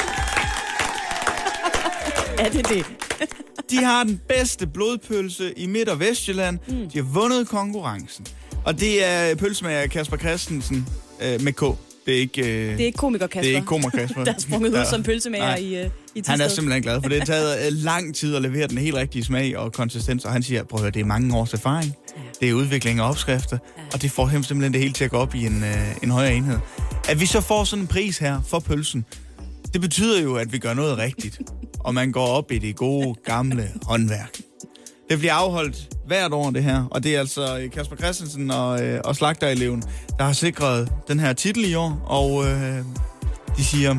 Er det det? De har den bedste blodpølse i Midt- og Vestjylland. De har vundet konkurrencen. Og det er pølsemager Kasper Christensen med K. Det er ikke komiker Kasper. Det er ikke komiker Kasper. Der er sprunget ud som pølsemager i Thisted. Han er simpelthen glad, for det har taget lang tid at levere den helt rigtige smag og konsistens. Og han siger, prøv at høre, det er mange års erfaring. Ja. Det er udvikling af opskrifter. Ja. Og det får ham simpelthen det hele til at gå op i en højere enhed. At vi så får sådan en pris her for pølsen, det betyder jo, at vi gør noget rigtigt. Og man går op i det gode, gamle håndværk. Det bliver afholdt hvert år, det her. Og det er altså Kasper Christensen og slagtereleven, der har sikret den her titel i år. Og de siger,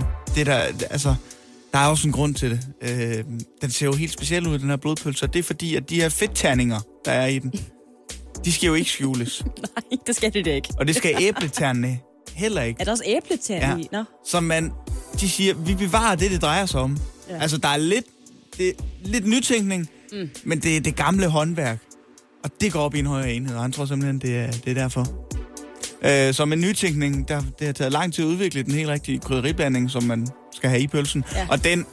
der er også en grund til det. Den ser jo helt speciel ud, den her blodpølse. Det er fordi, at de her fedtterninger, der er i den, de skal jo ikke skjules. Nej, det skal det ikke. Og det skal æbleternene heller ikke. Er der også æbletern i? Nå. Så de siger, vi bevarer det drejer sig om. Ja. Altså, der er lidt nytænkning, men det er det gamle håndværk. Og det går op i en højere enhed, og han tror simpelthen, det er derfor. Som en nytænkning, det har taget lang tid at udvikle den helt rigtige krydderiblanding, som man skal have i pølsen. Ja. Og den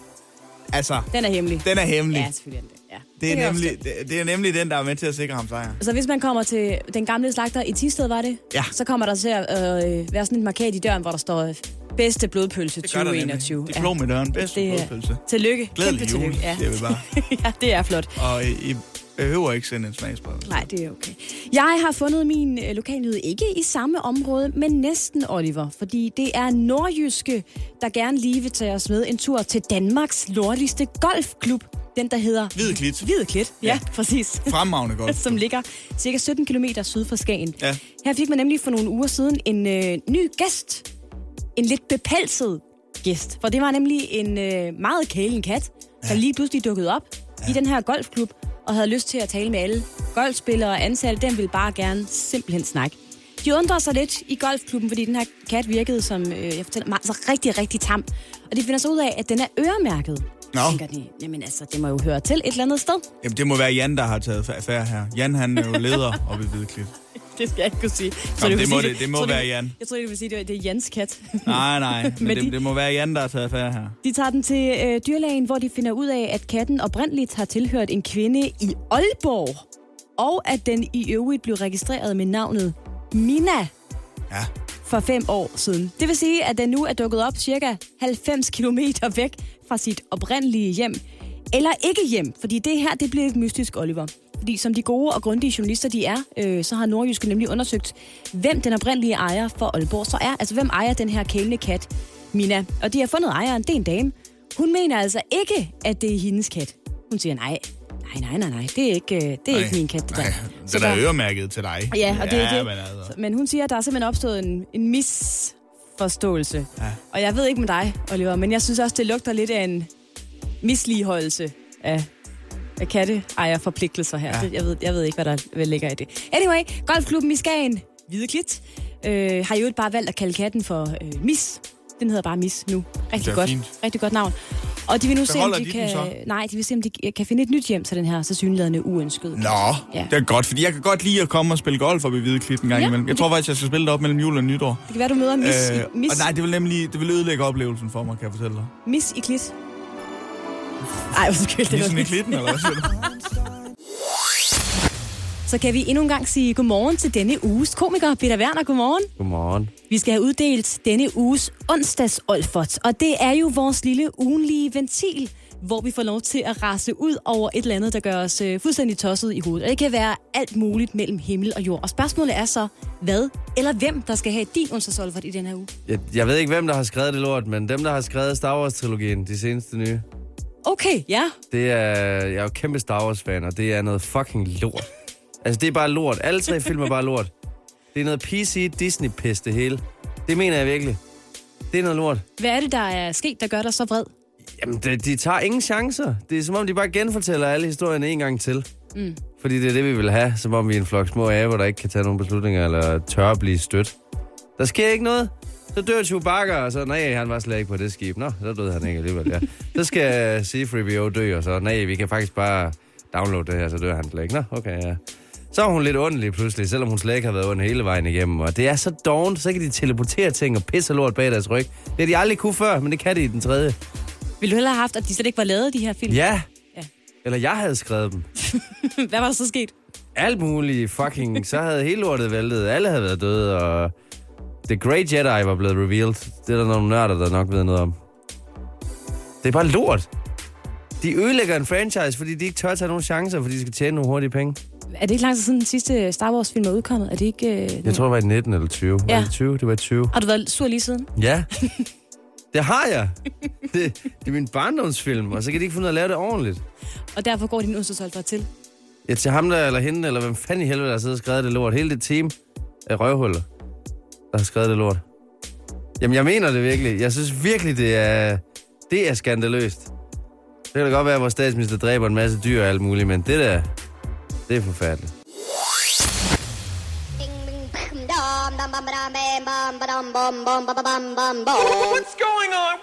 er hemmelig. Den er hemmelig. Ja, selvfølgelig er det. Ja. Det er nemlig den, der er med til at sikre ham sejr. Så hvis man kommer til den gamle slagter i Thisted, var det? Ja. Så kommer der til at være sådan et markat i døren, hvor der står bedste blodpølse 2021. Diplom i døren, bedste blodpølse. Tillykke. Glædelig jul, siger vi bare. Ja, det er flot. Og I behøver ikke sende en smagsprøve. Nej, det er okay. Jeg har fundet min lokalnyhed ikke i samme område, men næsten, Oliver. Fordi det er nordjyske, der gerne lige vil tage os med en tur til Danmarks nordligste golfklub. Den, der hedder... Hvide Klit, ja, præcis. Fremragende golf. Som ligger cirka 17 km syd for Skagen. Ja. Her fik man nemlig for nogle uger siden en ny gæst. En lidt bepelset gæst. For det var nemlig en meget kælen kat, der lige pludselig dukkede op i den her golfklub, og havde lyst til at tale med alle golfspillere og ansatte. Den ville bare gerne simpelthen snakke. De undrer sig lidt i golfklubben, fordi den her kat virkede som, jeg fortæller, altså rigtig, rigtig tam. Og de finder så ud af, at den er øremærket. Nå. Tænker de, jamen altså, det må jo høre til et eller andet sted. Jamen, det må være Jan, der har taget affære her. Jan, han er jo leder oppe i Hvide Klit. Det skal jeg ikke kunne sige. Det må være Jan. Jeg tror, det vil sige, det er Jans kat. Nej, men det må være Jan, der har taget affære her. De tager den til dyrlægen, hvor de finder ud af, at katten oprindeligt har tilhørt en kvinde i Aalborg, og at den i øvrigt blev registreret med navnet Mina for 5 år siden. Det vil sige, at den nu er dukket op cirka 90 kilometer væk fra sit oprindelige hjem. Eller ikke hjem, fordi det her, det bliver lidt mystisk, Oliver. Fordi som de gode og grundige journalister, de er, så har Nordjyske nemlig undersøgt, hvem den oprindelige ejer for Aalborg så er. Altså, hvem ejer den her kælende kat, Mina. Og de har fundet ejeren, det er en dame. Hun mener altså ikke, at det er hendes kat. Hun siger, nej, Nej. Det er ikke min kat, det der. Nej, det er øremærket til dig. Ja, og det er det. Men, altså. Men hun siger, at der er simpelthen opstået en misforståelse. Ja. Og jeg ved ikke med dig, Oliver, men jeg synes også, det lugter lidt af en misligeholdelse af katteejerforpligtelser her. Ja. Jeg ved ikke, hvad der ligger i det. Anyway, golfklubben i Skagen, Hvide Klit, har jo bare valgt at kalde katten for Mis. Den hedder bare Mis nu. Rigtig godt navn. Og de vil nu se, om de kan finde et nyt hjem til den her tilsyneladende uønskede. Nå, ja. Det er godt, fordi jeg kan godt lide at komme og spille golf op i Hvide Klit en gang imellem. Jeg tror faktisk, jeg skal spille det op mellem jul og nytår. Det kan være, du møder Mis. Og nej, det vil ødelægge oplevelsen for mig, kan jeg fortælle dig. Mis i Klit. Ej, undskyld. Missen i Klitten, eller hvad siger du? Så kan vi endnu en gang sige godmorgen til denne uges komiker. Peter Werner, godmorgen. Godmorgen. Vi skal have uddelt denne uges onsdags-olfert, og det er jo vores lille ugenlige ventil, hvor vi får lov til at rase ud over et eller andet, der gør os fuldstændig tosset i hovedet. Og det kan være alt muligt mellem himmel og jord. Og spørgsmålet er så, hvad eller hvem, der skal have din onsdags-olfert i den her uge? Jeg ved ikke, hvem der har skrevet det lort, men dem, der har skrevet Star Wars-trilogien, de seneste nye. Okay, ja. Jeg er jo kæmpe Star Wars-fan, og det er noget fucking lort. Altså, det er bare lort. Alle 3 film er bare lort. Det er noget PC Disney-pis, det hele. Det mener jeg virkelig. Det er noget lort. Hvad er det, der er sket, der gør dig så vred? Jamen, de tager ingen chancer. Det er som om, de bare genfortæller alle historierne en gang til. Mm. Fordi det er det, vi vil have. Som om vi er en flok små aber, der ikke kan tage nogle beslutninger, eller tør at blive stødt. Der sker ikke noget. Så dør Chewbacca, og så, nej, han var slet ikke på det skib. Nå, så døde han ikke alligevel, ja. Så skal C-3PO dø, og så, nej, vi kan faktisk bare downloade det her, så dør han slet ikke. Nå, okay, ja. Så er hun lidt ondelig pludselig, selvom hun slet ikke har været ond hele vejen igennem. Og det er så dovent, så kan de teleportere ting og pisse lort bag deres ryg. Det har de aldrig kunne før, men det kan de i den 3. Vil du hellere have haft, at de slet ikke var lavet, de her film? Ja. Eller jeg havde skrevet dem. Hvad var der så sket? Alt muligt fucking. Så havde hele lortet væltet. Alle havde været døde, og The Great Jedi var blevet revealed. Det er der nogle nørder, der nok ved noget om. Det er bare lort. De ødelægger en franchise, fordi de ikke tør tage nogle chancer, fordi de skal tjene nogle hurtige penge. Er det ikke lang tid siden den sidste Star Wars-film er udkommet? Er det ikke... Jeg tror, det var i 19 eller 20. Ja. Var det 20? Det var 20. Har du været sur lige siden? Ja. Det har jeg. Det er min barndomsfilm, og så kan de ikke finde ud af at lave det ordentligt. Og derfor går din onsdagsolfert til? Ja, til ham der, eller hende, eller hvem fanden i helvede, der har siddet og skrevet det lort. Hele det team af røvhuller, der har skrevet det lort. Jamen, jeg mener det virkelig. Jeg synes virkelig, det er skandaløst. Det kan da godt være, at vores statsminister dræber en masse dyr og alt muligt, men det der, det er forfærdeligt. What's going on?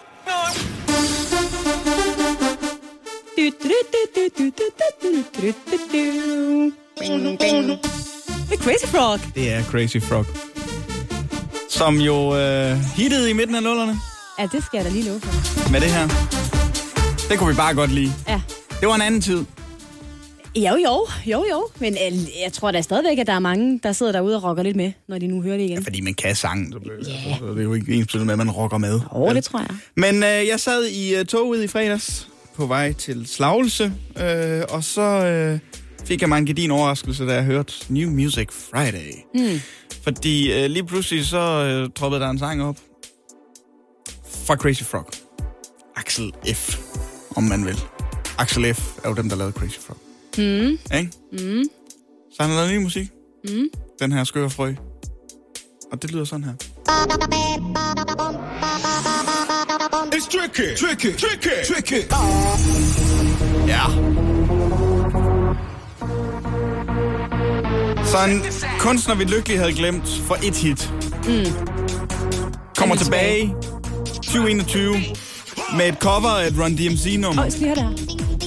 Det er Crazy Frog. Det er Crazy Frog. Som jo hittede i midten af 00'erne. Ja, det skal jeg da lige love for. Med det her. Det kunne vi bare godt lide. Ja. Det var en anden tid. Jo. Men jeg tror da stadigvæk, at der er mange, der sidder derude og rocker lidt med, når de nu hører det igen. Ja, fordi man kan sangen, så det er jo ikke ensbetydende med, at man rocker med. Det tror jeg. Men jeg sad i toget i fredags på vej til Slagelse, og så fik jeg mig en gedin overraskelse, da jeg hørte New Music Friday. Mm. Fordi lige pludselig så troppede der en sang op fra Crazy Frog. Axel F, om man vil. Axel F er jo dem, der lavede Crazy Frog. Mm. Ikke? Mm. Så han har lavet ny musik. Mm. Den her skøre frø. Og det lyder sådan her. It's tricky. Ja. Så en kunstner, vi lykkelig havde glemt for et hit. Kommer tilbage 2021 med et cover af et Run DMC-nummer. Jeg skal høre det her.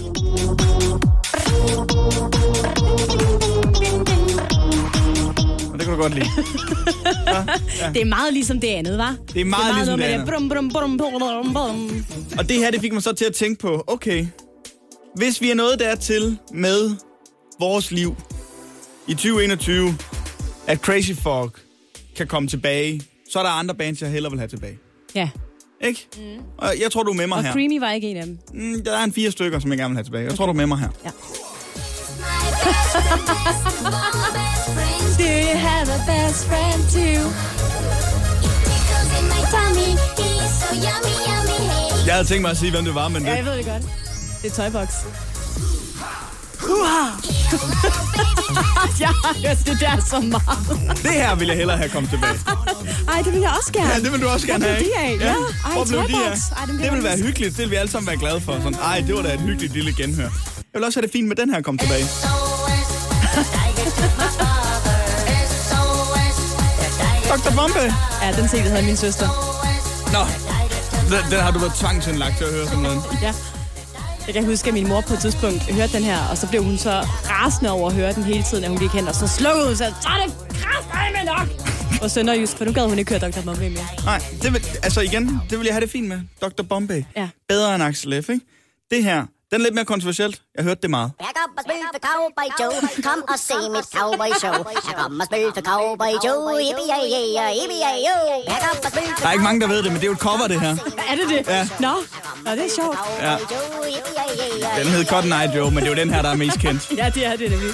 Og det kan du godt lide. Ja. Det er meget ligesom det andet, hva'? Det er meget ligesom det andet. Brum. Og det her, det fik mig så til at tænke på, okay, hvis vi er nået dertil med vores liv i 2021, at Crazy Frog kan komme tilbage, så er der andre bands, jeg hellere vil have tilbage. Ja. Ikke? Mm. Og jeg tror, du er med mig og her. Og Creamy var ikke en af dem. Der er 4 stykker, som jeg gerne vil have tilbage. Jeg tror, du er med mig her. Ja. Do you have a best friend too? Jeg havde tænkt mig at sige, hvem det var, men det... Ja, jeg ved det godt. Det er Toybox. Jeg har hørt det der så meget. Det her vil jeg hellere have kommet tilbage. Ej, det vil jeg også gerne. Ja, det vil du også gerne have, ikke? Ja. Hvor blev de af? Ej, Det vil være hyggeligt. Det vil vi alle sammen være glade for. Sådan, ej, det var da et hyggeligt lille genhør. Jeg vil også have det fint med den her komme tilbage. Dr. Bombe. Ja, den CD havde min søster. Nå, den har du været tvangsindlagt til at høre simpelthen. Ja. Jeg kan huske, at min mor på et tidspunkt hørte den her, og så blev hun så rasende over at høre den hele tiden, at hun gik hen, og så slukkede hun sig. Så er det kraftedeme nok! Og sønderjysk, for nu gad hun ikke høre Dr. Bombay mere. Nej, det vil jeg have det fint med. Dr. Bombay. Ja. Bedre end Axel F, ikke? Det her, den er lidt mere kontroversielt. Jeg hørte det meget. Jeg kommer og spil for Cowboy Joe. Kom og se mit cowboy show. Jeg kommer og spil for Cowboy Joe. Yippie-yay-yay, yippie-yay-yo. Jeg kommer og spil for... Der er ikke mange, der ved det, men det er jo et cover, det her. Er det det? Ja. Nå, det er sjovt. Ja. Den hed Cotton Eye Joe, men det er jo den her, der er mest kendt. Ja, det er det nemlig.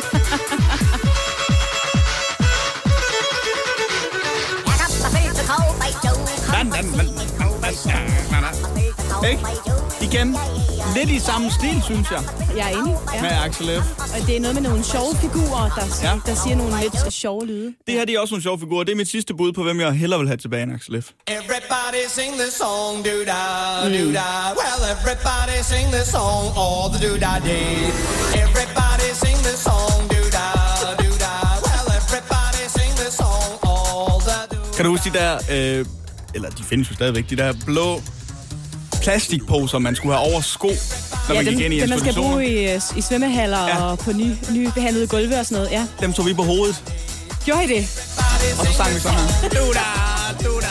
Ikke? Igen, lidt i samme stil, synes jeg. Jeg er enig. Ja. Med Axel F. Og det er noget med nogle sjove figurer, der siger nogle lidt sjove lyde. Det her, det er også nogle sjove figurer. Det er mit sidste bud på, hvem jeg hellere vil have tilbage end Axel F. Everybody sing the song, do-da, do-da. Well, everybody sing the song, all the do-da-day. Everybody sing the song, do-da, do-da. Well, everybody sing the song, all the do-da. Kan du huske de der, eller de findes jo stadigvæk, de der blå plastikposer, man skulle have over sko, når man gik ind i dem man skal bruge i svømmehaller og på nybehandlede gulve og sådan noget, ja. Dem tog vi på hovedet. Gjorde I det? Og så sang vi sådan her. Du-da, du-da.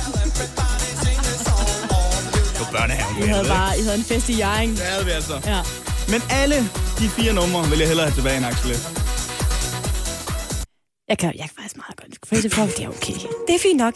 Det var børnehaven. I havde en fest i Hjørring. Det havde vi altså. Ja. Men alle de 4 numre vil jeg hellere have tilbage end Axel F. Jeg kan faktisk meget godt lide Crazy Frog, det er okay. Det er fint nok.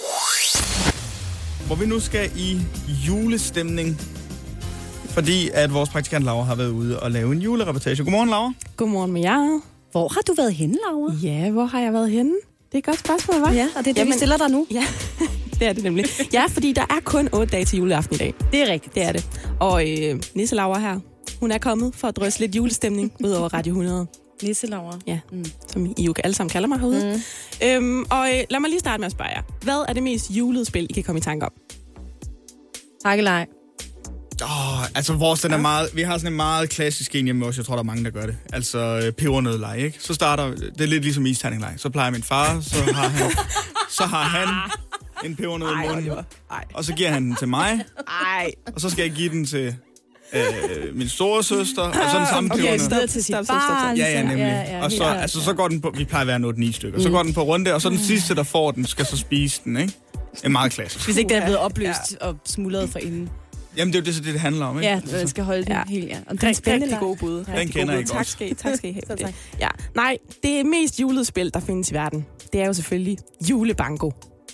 Hvor vi nu skal i julestemning, fordi at vores praktikant Laura har været ude og lave en julereportage. Godmorgen, Laura. Godmorgen med jer. Hvor har du været henne, Laura? Ja, hvor har jeg været henne? Det er et godt spørgsmål, hva'? Ja, og det er det, vi stiller dig nu. Ja, det er det nemlig. Ja, fordi der er kun 8 dage til juleaften i dag. Det er rigtigt. Det er det. Og Nisse Laura her, hun er kommet for at drøse lidt julestemning ud over Radio 100. Nisse Laura. Ja, som I jo alle sammen kalder mig herude. Lad mig lige starte med at spørge jer. Hvad er det mest julede spil, I kan komme i tanke om? Pakkelej. Altså vores, den er meget... Vi har sådan en meget klassisk en hjemme også. Jeg tror, der er mange, der gør det. Altså pebernøddelej, ikke? Så starter... Det er lidt ligesom isterningleg. Så plejer min far, så har han en pebernød i munden. Og så giver han den til mig. Og så skal jeg give den til... min store søster, og så den samme pebernød. Til sit barn. Ja, nemlig. Ja, og så går den på... Vi plejer at være 8-9 stykker. Så går den på runde, og så den sidste, der får den, skal så spise den, ikke? Det er meget klassisk. Hvis ikke den er blevet opløst og smuldret for inden. Jamen, det er jo det handler om, ikke? Ja, den skal holde den helt, ja. Og det er spændende gode bud. Den kender jeg godt. Tak skal I have for det. Ja. Nej, det mest julede spil, der findes i verden, det er jo selvfølgelig julebanko.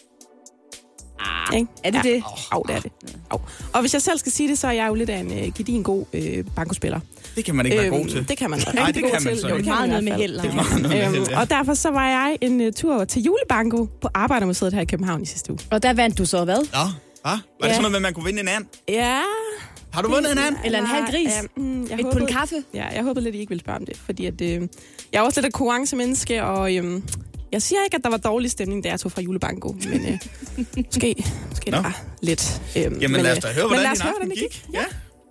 Er det det? Det er det. Og hvis jeg selv skal sige det, så er jeg jo lidt af en gedigen god bankospiller. Det kan man ikke være god til. Det kan man rigtig god til. Det er meget noget med held. Og derfor så var jeg en tur til julebanko på Arbejdermuseet her i København i sidste uge. Og der vandt du så hvad? Ja. Var det sådan noget med, at man kunne vinde en and? Ja. Har du vundet en and? Eller en halv gris? Et pund kaffe? Ja, jeg håbede lidt, I ikke ville spørge om det. Fordi at, jeg er også lidt et konkurrencemenneske, og jeg siger ikke, at der var dårlig stemning, da jeg tog fra julebanko. Men måske det var lidt. Jamen lad os da høre, hvordan din aften gik. Ja.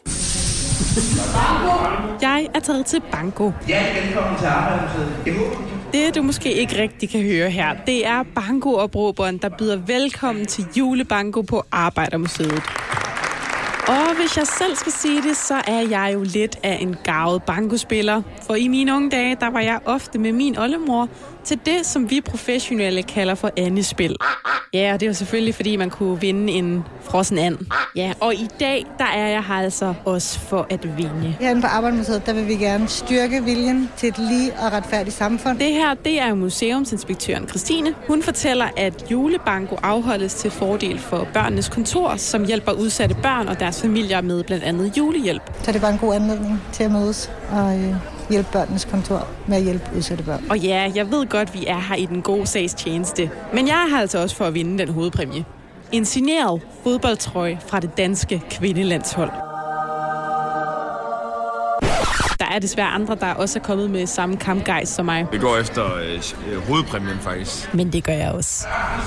Jeg er taget til banko. Ja, velkommen til Arbejdermuseet. Det, du måske ikke rigtig kan høre her, det er banko-opråberen, der byder velkommen til julebanko på Arbejdermuseet. Og hvis jeg selv skal sige det, så er jeg jo lidt af en garvet bankospiller. For i mine unge dage, der var jeg ofte med min oldemor til det, som vi professionelle kalder for andespil. Ja, og det var selvfølgelig, fordi man kunne vinde en frossen and. Ja, og i dag, der er jeg her altså også for at vinde. Herinde på Arbejdermuseet, der vil vi gerne styrke viljen til et lige og retfærdigt samfund. Det her, det er museumsinspektøren Christine. Hun fortæller, at julebanko afholdes til fordel for børnenes kontor, som hjælper udsatte børn og deres familier med blandt andet julehjælp. Så det er bare en god anledning til at mødes og hjælpe børnenes kontor med at hjælpe udsatte børn. Og ja, jeg ved godt, vi er her i den gode sags tjeneste. Men jeg er her altså også for at vinde den hovedpræmie. En signeret fodboldtrøje fra det danske kvindelandshold. Der er er desværre andre, der også er kommet med samme kampgejst som mig. Det går efter hovedpræmien, faktisk. Men det gør jeg også.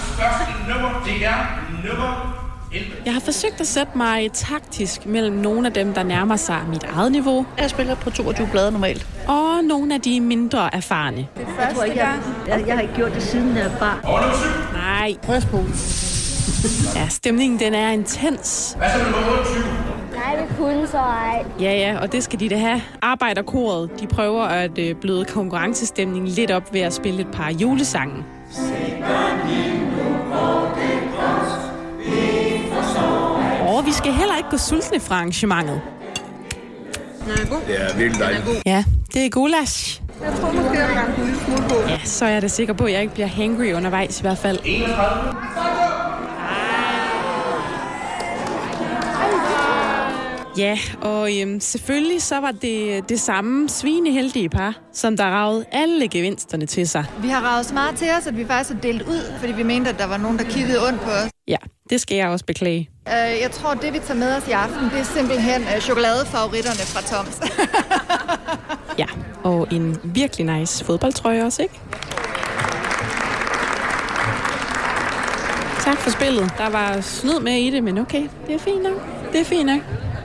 Jeg har forsøgt at sætte mig taktisk mellem nogle af dem, der nærmer sig mit eget niveau. Jeg spiller på 22 blade normalt. Og nogle af de mindre erfarne. Jeg tror ikke, jeg har ikke gjort det siden jeg var. Nej. Ja, stemningen den er intens. Hvad så med nummer 28? Nej, det kunne så ej. Ja, og det skal de da have. Arbejderkoret, de prøver at bløde konkurrencestemningen lidt op ved at spille et par julesange. Og vi skal heller ikke gå sultne fra arrangementet. Den er god. Det er virkelig dejligt. Ja, det er gulasch. Jeg tror måske, jeg vil gerne en lille smule på. Ja, så er jeg da sikker på, at jeg ikke bliver hangry undervejs i hvert fald. 31. Ja, og selvfølgelig så var det samme svineheldige par, som der ragede alle gevinsterne til sig. Vi har raget så meget til os, at vi faktisk har delt ud, fordi vi mente, at der var nogen, der kiggede ondt på os. Ja, det skal jeg også beklage. Jeg tror, det vi tager med os i aften, det er simpelthen chokoladefavoritterne fra Toms. Ja, og en virkelig nice fodboldtrøje også, ikke? Tak for spillet. Der var snyd med i det, men okay, det er fint nok. Det er fint nok.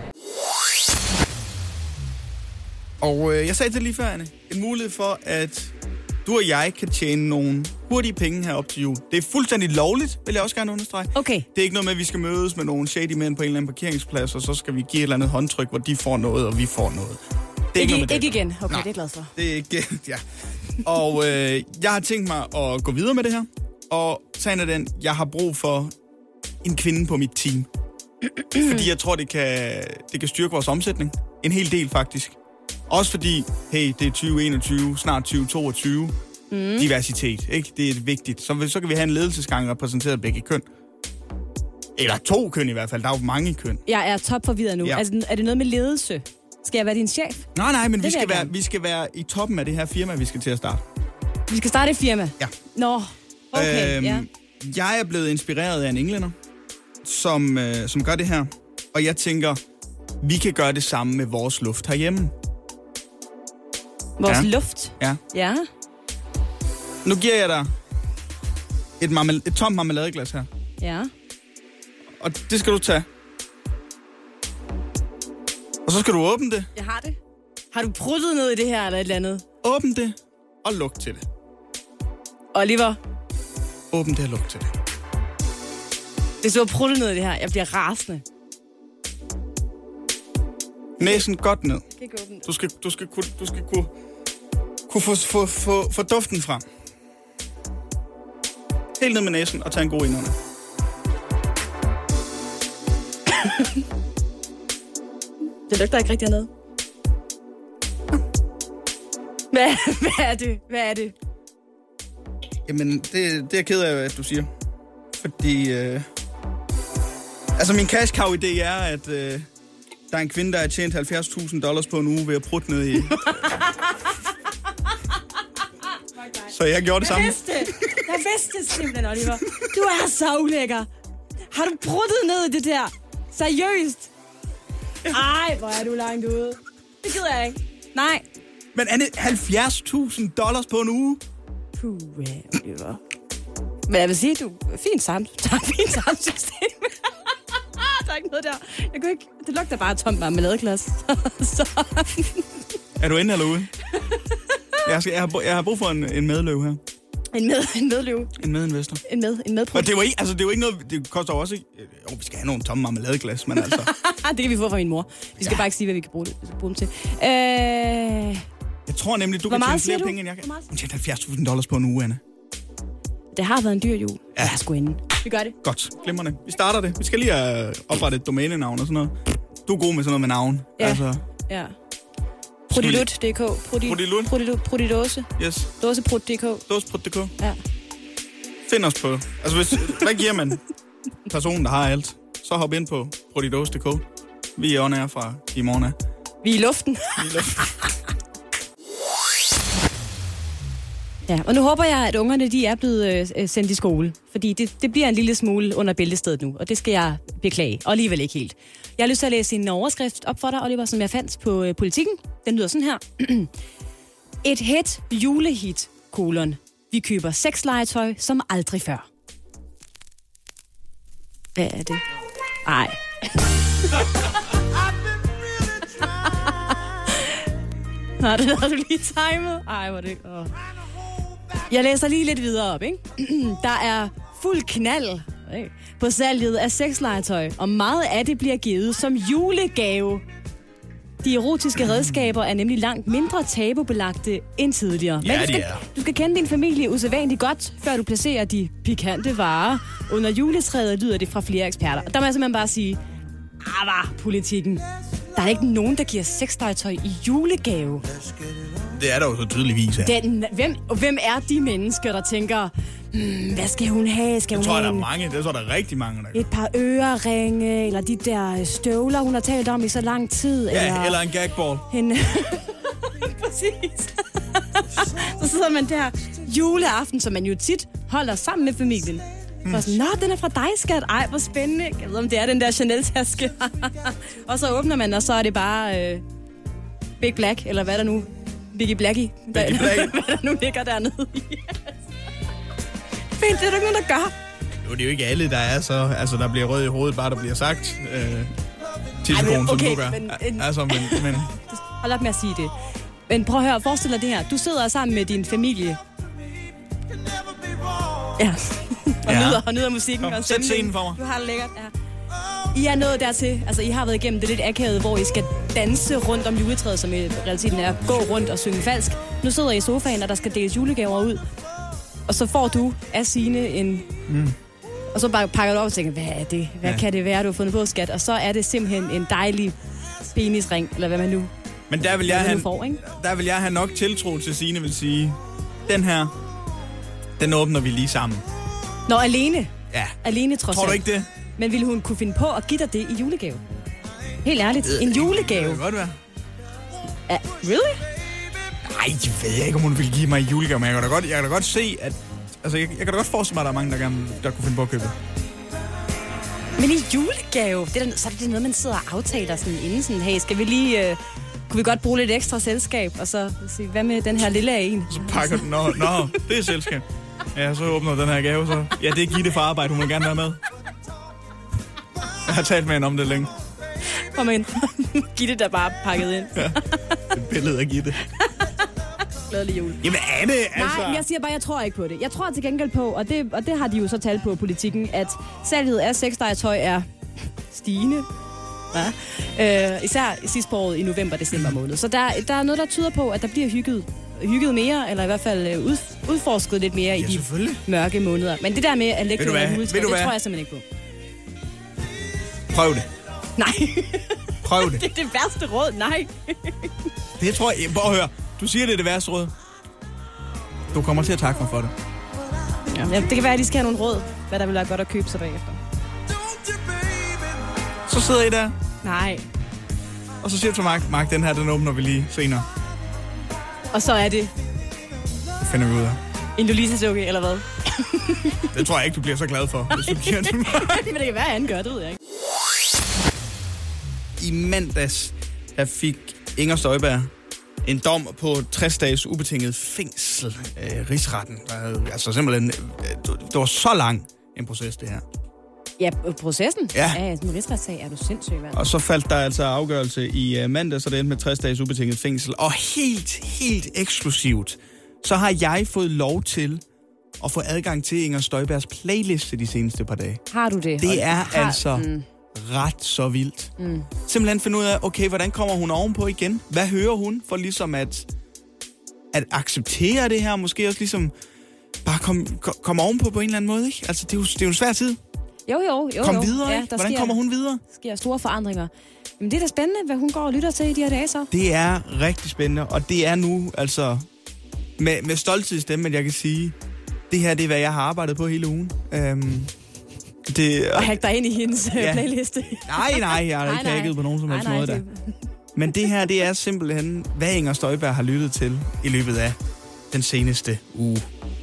Og jeg sagde til lige før, Anne, en mulighed for, at du og jeg kan tjene nogle hurtige penge her op til jul. Det er fuldstændig lovligt, vil jeg også gerne understrege. Okay. Det er ikke noget med, at vi skal mødes med nogle shady mænd på en eller anden parkeringsplads, og så skal vi give et eller andet håndtryk, hvor de får noget, og vi får noget. Det er ikke noget med det. Ikke igen. Okay, Nej, det er jeg glad for. Det er ikke, ja. Og jeg har tænkt mig at gå videre med det her. Og sagen er den, jeg har brug for en kvinde på mit team. Fordi jeg tror, det kan styrke vores omsætning. En hel del, faktisk. Også fordi, hey, det er 2021, snart 2022. Diversitet, ikke? Det er vigtigt. Så kan vi have en ledelsesgang repræsenteret begge køn. Eller 2 køn i hvert fald. Der er jo mange køn. Jeg er topforvirret nu. Ja. Altså, er det noget med ledelse? Skal jeg være din chef? Nej, men Det vi skal være i toppen af det her firma, vi skal til at starte. Vi skal starte et firma? Ja. Nå, okay, ja. Jeg er blevet inspireret af en englænder, som gør det her. Og jeg tænker, vi kan gøre det samme med vores luft herhjemme. Vores luft? Ja. Ja. Nu giver jeg dig et tomt marmeladeglas her. Ja. Og det skal du tage. Og så skal du åbne det. Jeg har det. Har du pruttet noget i det her, eller et eller andet? Åbn det, og luk til det. Oliver? Åbn det og luk til det. Hvis du har pruttet noget i det her, jeg bliver rasende. Næsen godt ned. Du skal kunne få duften frem. Helt ned med næsen og tage en god indånding. Det lugter ikke rigtig af noget. Hvad er det? Hvad er det? Jamen, det er jeg ked af, at du siger. Fordi, altså min cash cow idé er, at der er en kvinde, der har tjent $70,000 på en uge ved at prutte ned i. Så jeg gjorde det samme. Jeg vidste simpelthen, Oliver. Du er så ulækker. Har du pruttet ned i det der? Seriøst? Ej, hvor er du langt ude. Det gider jeg ikke. Nej. Men Anne, $70,000 på en uge? Puh, Oliver. Men jeg vil sige, du er fint samsystem. Der er ikke noget der. Jeg kunne ikke. Det lugter bare tomt marmeladeglas. Så. Er du inde eller ude? Jeg har brug for en medløv her. En medløv? En medinvestor. En medprut. Og det er jo ikke noget, det koster også ikke. Jo, vi skal have nogle tomme marmeladeglas, men altså. Det kan vi få fra min mor. Vi skal bare ikke sige, hvad vi kan bruge dem til. Jeg tror nemlig, du kan tjene flere penge, end jeg kan. Hun tjener $70,000 på en uge, Anne. Det har været en dyr jul. Ja. Jeg er sgu inde. Vi gør det. Godt. Glimrende. Vi starter det. Vi skal lige oprette et domænenavn og sådan noget. Du er god med sådan noget med navn. Ja. Altså. Ja. Prutilut.dk. Prutidåse. Yes. Dåseprut.dk. Dåseprut.dk. Ja. Find os på. Altså, hvad giver man personen, der har alt? Så hop ind på prutidåse.dk. Vi er on air fra i morgen af. Vi er i luften. Ja, og nu håber jeg, at ungerne de er blevet sendt i skole. Fordi det bliver en lille smule under bæltestedet nu, og det skal jeg beklage. Og alligevel ikke helt. Jeg har lyst til at læse en overskrift op for dig, Oliver, som jeg fandt på Politikken. Den lyder sådan her. Et hit julehit, : Vi køber sexlegetøj som aldrig før. Hvad er det? Ej. Nå, det havde du lige timet. Ej, hvor det... Jeg læser lige lidt videre op, ikke? Der er fuld knald på salget af sexlegetøj, og meget af det bliver givet som julegave. De erotiske redskaber er nemlig langt mindre tabubelagte end tidligere. Ja, Men du skal kende din familie usædvanligt godt, før du placerer de pikante varer under juletræet, lyder det fra flere eksperter. Og der må jeg simpelthen bare sige, Politikken. Der er ikke nogen, der giver sexlegetøj i julegave. Det er der jo så tydeligvis her. Hvem er de mennesker, der tænker, hvad skal hun have? Jeg tror, der er mange. Det tror, der er rigtig mange, der gør. Et par øreringe, eller de der støvler, hun har talt om i så lang tid. Ja, eller en gagball. Præcis. Så sidder man der juleaften, som man jo tit holder sammen med familien. Og sådan, nå, den er fra dig, skat. Ej, hvor spændende. Jeg ved, om det er den der Chanel-taske. Og så åbner man, og så er det bare Big Black, eller hvad der nu... Biggie Blackie. Hvad der nu ligger dernede i. Fint, det er der ikke nogen, der gør. Jo, det er jo ikke alle, der er så... Altså, der bliver rød i hovedet, bare der bliver sagt. Tidsekron, som du gør. Men... Hold op med at sige det. Men prøv at høre, forestil dig det her. Du sidder sammen med din familie. Ja. Og nyder musikken. Kom, sæt scenen for mig. Du har det lækkert, ja. I er nået dertil, altså I har været igennem det lidt akavet, hvor I skal danse rundt om juletræet, som i realiteten er gå rundt og synge falsk. Nu sidder I i sofaen, og der skal deles julegaver ud. Og så får du af Signe en... Og så bare pakker du op og tænker, hvad er det? Hvad kan det være, du har fundet på, skat? Og så er det simpelthen en dejlig penisring, eller hvad man nu... Men der vil jeg have nok tiltro til Signe, vil sige, den her, den åbner vi lige sammen. Nå, alene? Ja. Alene trods alt. Tror du ikke det? Men ville hun kunne finde på at give dig det i julegave? Helt ærligt. En julegave. Det kan godt være. Really? Nej, jeg ved ikke, om hun vil give mig en julegave, men jeg kan da godt se, at... Altså, jeg kan da godt forestille mig, at der er mange, der kunne finde på at købe det. Men i julegave, så er det noget, man sidder og aftaler sådan inden sådan, hey, skal vi lige... kunne vi godt bruge lidt ekstra selskab, og så sige, hvad med den her lille af en? Så pakker den, nå, det er selskab. Ja, så åbner den her gave, så... Ja, det er Gitte fra arbejde, hun vil gerne være med. Jeg har talt med hende om det længe. Kom ind. Gitte, der bare pakket ind. Ja, et billede af Gitte. Glædelig jul. Jamen er det, altså... Nej, jeg siger bare, jeg tror ikke på det. Jeg tror til gengæld på, og det har de jo så talt på Politikken, at salget af sexlegetøj er stigende. Ja. Især sidst på året i november-december måned. Så der er noget, der tyder på, at der bliver hygget mere, eller i hvert fald udforsket lidt mere i de mørke måneder. Men det der med at lægge det af juletræ, det tror jeg simpelthen ikke på. Prøv det. Nej. Prøv det. Det er det værste råd, nej. Det tror jeg... Prøv at høre. Du siger, det er det værste råd. Du kommer til at takke mig for det. Ja, det kan være, at de skal have nogle råd, hvad der vil være godt at købe sig bagefter. Så sidder I der. Nej. Og så siger du til Mark, den her, den åbner vi lige senere. Og så er det... Det finder vi ud af. En Lolita-sukke, eller hvad? Det tror jeg ikke, du bliver så glad for, hvis du giver det mig. Men det kan være, at han gør det, ved jeg ikke. I mandags, der fik Inger Støjberg en dom på 60 dages ubetinget fængsel. Rigsretten. Altså simpelthen, det var så lang en proces, det her. Ja, processen? Ja. En rigsretssag er du sindssygt, mand. Og så faldt der altså afgørelse i mandag, så det endte med 60 dages ubetinget fængsel. Og helt eksklusivt, så har jeg fået lov til at få adgang til Inger Støjbergs playliste de seneste par dage. Har du det? Det er ret så vildt. Simpelthen finde ud af, okay, hvordan kommer hun ovenpå igen? Hvad hører hun for ligesom at acceptere det her? Måske også ligesom bare komme ovenpå på en eller anden måde, ikke? Altså, det er jo en svær tid. Jo. Kom videre, ja, hvordan kommer hun videre? Der sker store forandringer. Men det er da spændende, hvad hun går og lytter til i de her dage så. Det er rigtig spændende, og det er nu, altså, med stolthed i stemmen, at jeg kan sige, det her, det er, hvad jeg har arbejdet på hele ugen. Og hack dig ind i hendes playliste. Nej, jeg har ikke hacket på nogen som helst måde der. Men det her, det er simpelthen, hvad Inger Støjberg har lyttet til i løbet af den seneste uge.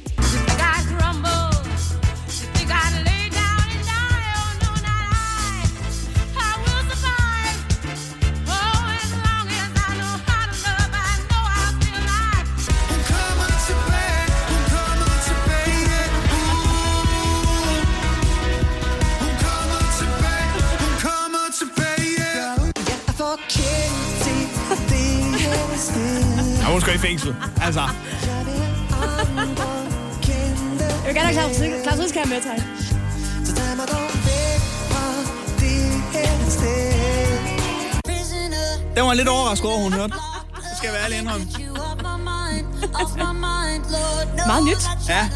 Ja, hun skal i fængsel. Altså. Jeg vil gerne have Claus Riskær med, tak. Det var lidt overrasket over, hun hørte. Det skal jeg være ærlig indrømme. Meget nyt. Ja.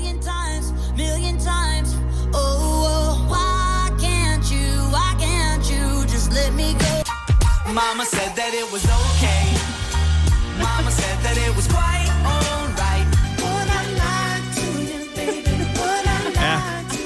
Mama said that it was okay. Mama said that it was quite alright. Would I lie to you, baby? Would I lie to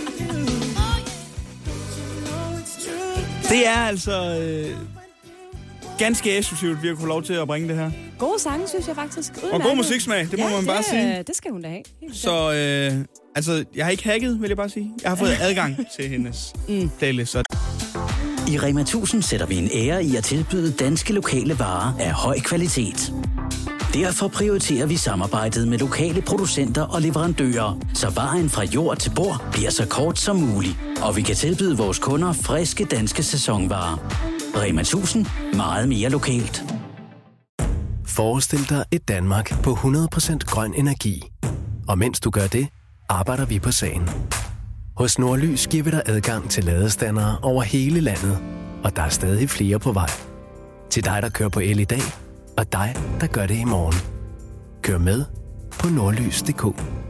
you? Det er altså ganske eksklusivt, vi har kunnet lov til at bringe det her. Gode sange, synes jeg faktisk. Og god musiksmag, det må man bare sige. Det skal hun da have. Så altså, jeg har ikke hacket, vil jeg bare sige. Jeg har fået adgang til hendes playlist. I Rema 1000 sætter vi en ære i at tilbyde danske lokale varer af høj kvalitet. Derfor prioriterer vi samarbejdet med lokale producenter og leverandører, så vejen fra jord til bord bliver så kort som muligt. Og vi kan tilbyde vores kunder friske danske sæsonvarer. Rema 1000. Meget mere lokalt. Forestil dig et Danmark på 100% grøn energi. Og mens du gør det, arbejder vi på sagen. Hos Nordlys giver vi dig adgang til ladestandere over hele landet, og der er stadig flere på vej. Til dig, der kører på el i dag, og dig, der gør det i morgen. Kør med på nordlys.dk.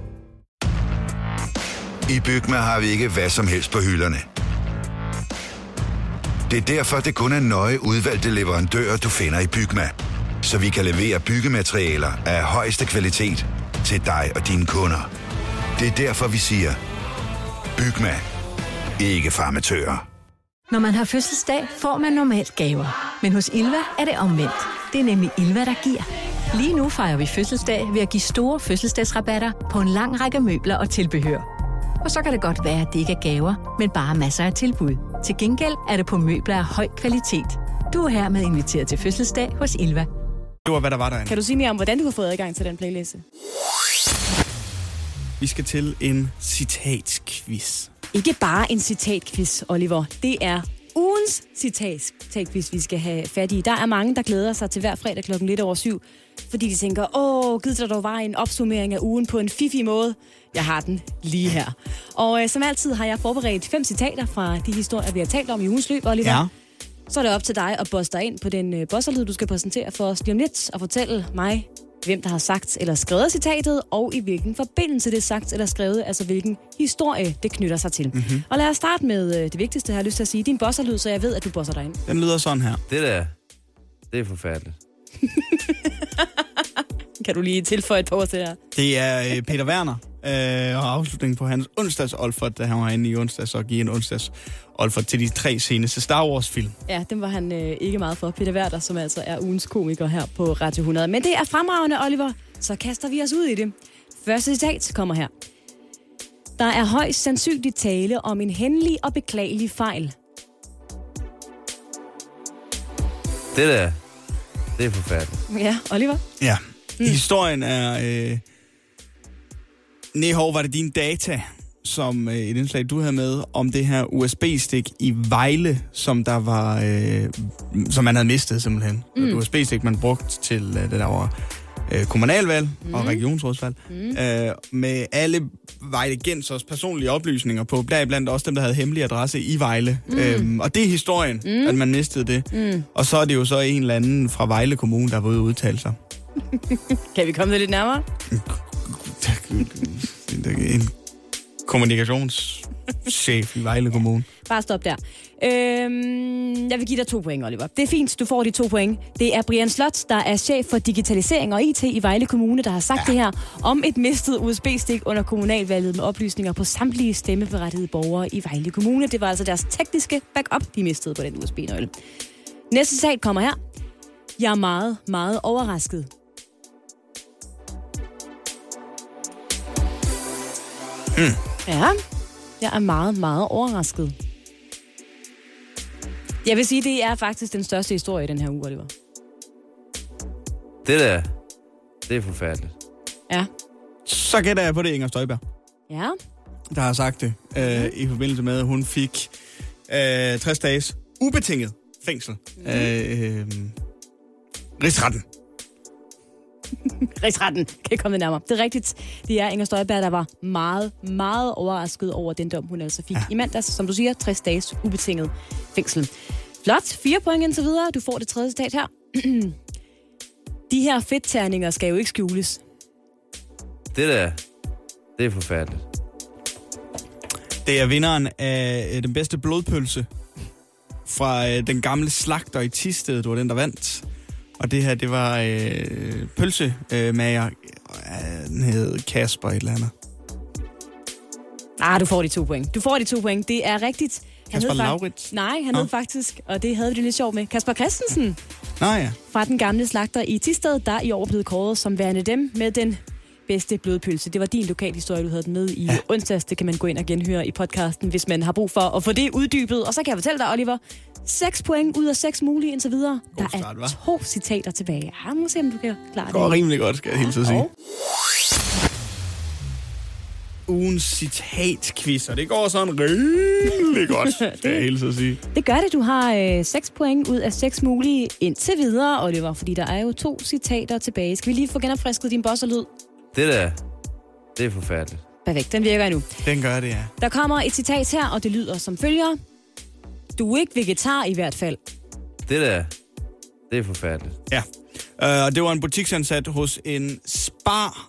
I Bygma har vi ikke hvad som helst på hylderne. Det er derfor, det kun er nøje udvalgte leverandører, du finder i Bygma. Så vi kan levere byggematerialer af højeste kvalitet til dig og dine kunder. Det er derfor, vi siger, Bygma. Ikke farmatører. Når man har fødselsdag, får man normalt gaver. Men hos Ilva er det omvendt. Det er nemlig Ilva, der giver. Lige nu fejrer vi fødselsdag ved at give store fødselsdagsrabatter på en lang række møbler og tilbehør. Og så kan det godt være, at det ikke er gaver, men bare masser af tilbud. Til gengæld er det på møbler af høj kvalitet. Du er hermed inviteret til fødselsdag hos Ilva. Det var, hvad der var derinde. Kan du sige mere om, hvordan du har fået adgang til den playliste? Vi skal til en citatquiz. Ikke bare en citatquiz, Oliver. Det er ugens citatquiz, vi skal have fat i. Der er mange, der glæder sig til hver fredag 7:01, fordi de tænker, gider der dog var en opsummering af ugen på en fiffig måde. Jeg har den lige her. Og som altid har jeg forberedt 5 citater fra de historier, vi har talt om i ugens løb, Oliver. Ja. Så er det op til dig at bosse dig ind på den bosserlyd, du skal præsentere for os lige om lidt, og fortælle mig, hvem der har sagt eller skrevet citatet, og i hvilken forbindelse det er sagt eller skrevet, altså hvilken historie det knytter sig til. Mm-hmm. Og lad os starte med det vigtigste, jeg har lyst til at sige. Din bosserlyd, så jeg ved, at du bosser dig ind. Den lyder sådan her. Det er forfærdeligt. Kan du lige tilføje et par ord til det her? Det er Peter Werner og afslutningen på hans onsdags-Olfert, da han var inde i onsdags og give en onsdags-Olfert til de 3 seneste Star Wars-film. Ja, den var han ikke meget for. Peter Werner, som altså er ugens komiker her på Radio 100. Men det er fremragende, Oliver. Så kaster vi os ud i det. Første citat kommer her. Der er højst sandsynligt tale om en hændelig og beklagelig fejl. Det er forfærdeligt. Ja, Oliver? Ja. Historien er... Var det dine data, som et indslag, du havde med, om det her USB-stik i Vejle, som der var... som man havde mistet, simpelthen. Et USB-stik, man brugte til det der var kommunalvalg og regionsrådsvalg. Med alle Vejle-gensers personlige oplysninger på, blandt også dem, der havde hemmelig adresse i Vejle. Og det er historien, at man mistede det. Og så er det jo så en eller anden fra Vejle Kommune, der var ude at udtale sig. Kan vi komme det lidt nærmere? En kommunikationschef i Vejle Kommune. Bare stop der. Jeg vil give dig 2 point, Oliver. Det er fint, du får de 2 point. Det er Brian Slot, der er chef for digitalisering og IT i Vejle Kommune, der har sagt det her om et mistet USB-stik under kommunalvalget med oplysninger på samtlige stemmeberettigede borgere i Vejle Kommune. Det var altså deres tekniske backup, de mistede på den USB-nøgle. Næste citat kommer her. Jeg er meget, meget overrasket. Ja, jeg er meget, meget overrasket. Jeg vil sige, det er faktisk den største historie i den her uge, Oliver. Det der, det er forfærdeligt. Ja. Så gætter jeg på det, Inger Støjberg. Ja. Der har sagt det, i forbindelse med, at hun fik 60 dages ubetinget fængsel. Rigsretten. Rigsretten kan ikke komme nærmere. Det er rigtigt. Det er Inger Støjberg, der var meget, meget overrasket over den dom, hun altså fik i mandags. Som du siger, 60 dages ubetinget fængsel. Flot. 4 point indtil videre. Du får det tredje citat her. De her fedtterninger skal jo ikke skjules. Det der, det er forfærdeligt. Det er vinderen af den bedste blodpølse fra den gamle slagter i Thisted. Det var den, der vandt. Og det her, det var pølsemager. Den hed Kasper et eller andet. Du får de 2 point. Du får de 2 point. Det er rigtigt. Kasper Lauritz? Nej, han hed faktisk, og det havde vi det lidt sjovt med, Kasper Christensen. Ja. Fra den gamle slagter i Thisted, der i år blevet kåret som værende dem med den bedste blodpølse. Det var din lokalhistorie, du havde den med i onsdags. Det kan man gå ind og genhøre i podcasten, hvis man har brug for at få det uddybet. Og så kan jeg fortælle dig, Oliver, 6 point ud af 6 mulige indtil videre. Der er 2 citater tilbage. Ja, må se, om du kan klare det. Det går rimelig godt, skal jeg helt så sige. Ugens citatquiz, og det går sådan rimelig godt, skal jeg helt så sige. Det gør det. Du har 6 point ud af 6 mulige indtil videre, Oliver, fordi der er jo 2 citater tilbage. Skal vi lige få genopfrisket din bosserlyd? Det der, det er forfærdeligt. Perfekt, den virker endnu. Den gør det, ja. Der kommer et citat her, og det lyder som følger. Du er ikke vegetar i hvert fald. Det der, det er forfærdeligt. Ja, og det var en butiksansat hos en Spar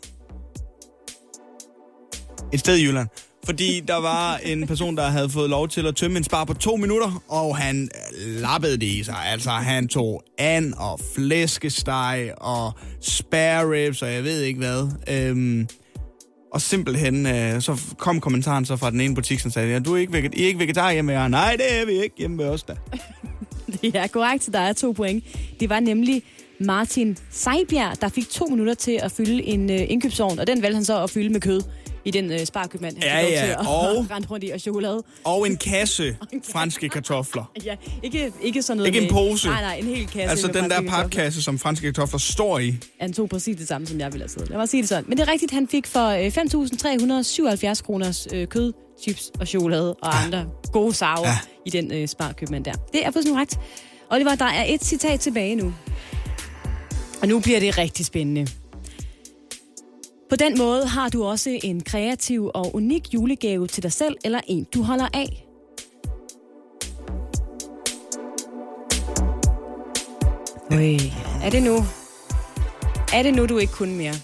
et sted i Jylland. Fordi der var en person, der havde fået lov til at tømme en Spar på 2 minutter, og han lappede det i sig. Altså, han tog and og flæskesteg og spare ribs, og jeg ved ikke hvad. Og simpelthen, så kom kommentaren så fra den ene butik, som sagde, ja, I er ikke vegetar hjemme med jer. Nej, det er vi ikke hjemme med os da. Det er korrekt, der er 2 point. Det var nemlig Martin Sejbjerg, der fik 2 minutter til at fylde en indkøbsovn, og den valgte han så at fylde med kød i den sparkøbmand, han fik lov til at rende rundt i, og chokolade. Og en kasse franske kartofler. Ja, ikke sådan noget. Ikke en pose. Nej, en hel kasse. Altså den der papkasse, som franske kartofler står i. Han tog præcis det samme, som jeg ville have siddet. Lad mig sige det sådan. Men det er rigtigt, han fik for 5.377 kroners kød, chips og chokolade og andre gode sauer i den sparkøbmand der. Det er fuldstændig ret. Oliver, der er et citat tilbage nu. Og nu bliver det rigtig spændende. På den måde har du også en kreativ og unik julegave til dig selv, eller en, du holder af. Er det nu, du ikke kunne mere?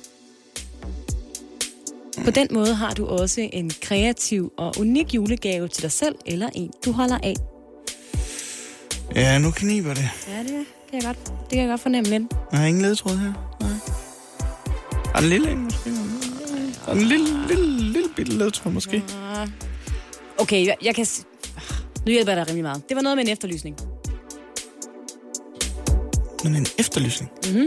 På den måde har du også en kreativ og unik julegave til dig selv, eller en, du holder af. Ja, nu kniber det. Ja, det kan jeg godt fornemme lidt. Jeg har ingen ledetråd her. Nej. Er en lille en, måske? En lille bitte ledetråd, måske? Okay, jeg kan... Nu hjælper jeg dig rimelig meget. Det var noget med en efterlysning. Men en efterlysning? Mhm.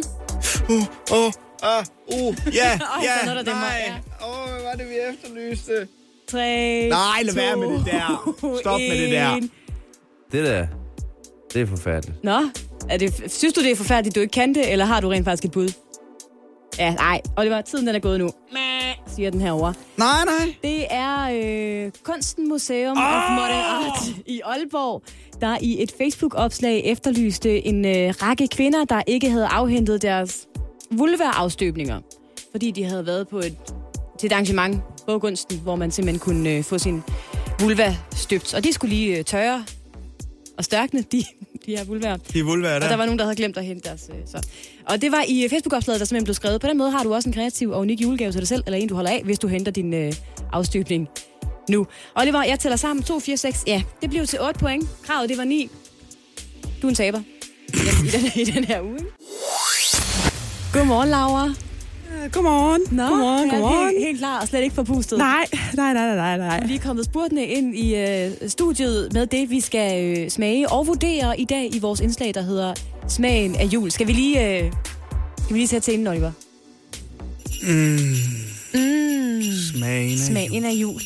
Ja, hvad var det, vi efterlyste? 3, nej, lad være med det der. Stop med det der. Det der, det er forfærdeligt. Nå, synes du, det er forfærdeligt, du ikke kan det, eller har du rent faktisk et bud? Ja, nej. Oliver, tiden den er gået nu. Siger den herovre. Nej. Det er Kunsten Museum of Modern Art i Aalborg, der i et Facebook-opslag efterlyste en række kvinder, der ikke havde afhentet deres vulva-afstøbninger, fordi de havde været på til et arrangement på Kunsten, hvor man simpelthen kunne få sin vulva støbt. Og de skulle lige tørre og stærkne, de her vulvaer. De vulvaer der. Og der var nogen, der havde glemt at hente deres... Og det var i Facebook-opslaget, der simpelthen blev skrevet. På den måde har du også en kreativ og unik julegave til dig selv, eller en, du holder af, hvis du henter din afstøbning nu. Oliver, jeg tæller sammen 2, 4, 6. Ja, det blev til 8 point. Kravet, det var 9. Du er en taber i den her uge. Godmorgen, Laura. Godmorgen. Godmorgen. Helt klar og slet ikke forpustet. Nej. Vi er kommet spurtende ind i studiet med det, vi skal smage og vurdere i dag i vores indslag, der hedder Smagen af jul. Skal vi lige sætte til inden, Oliver? Smagen Smagen af jul.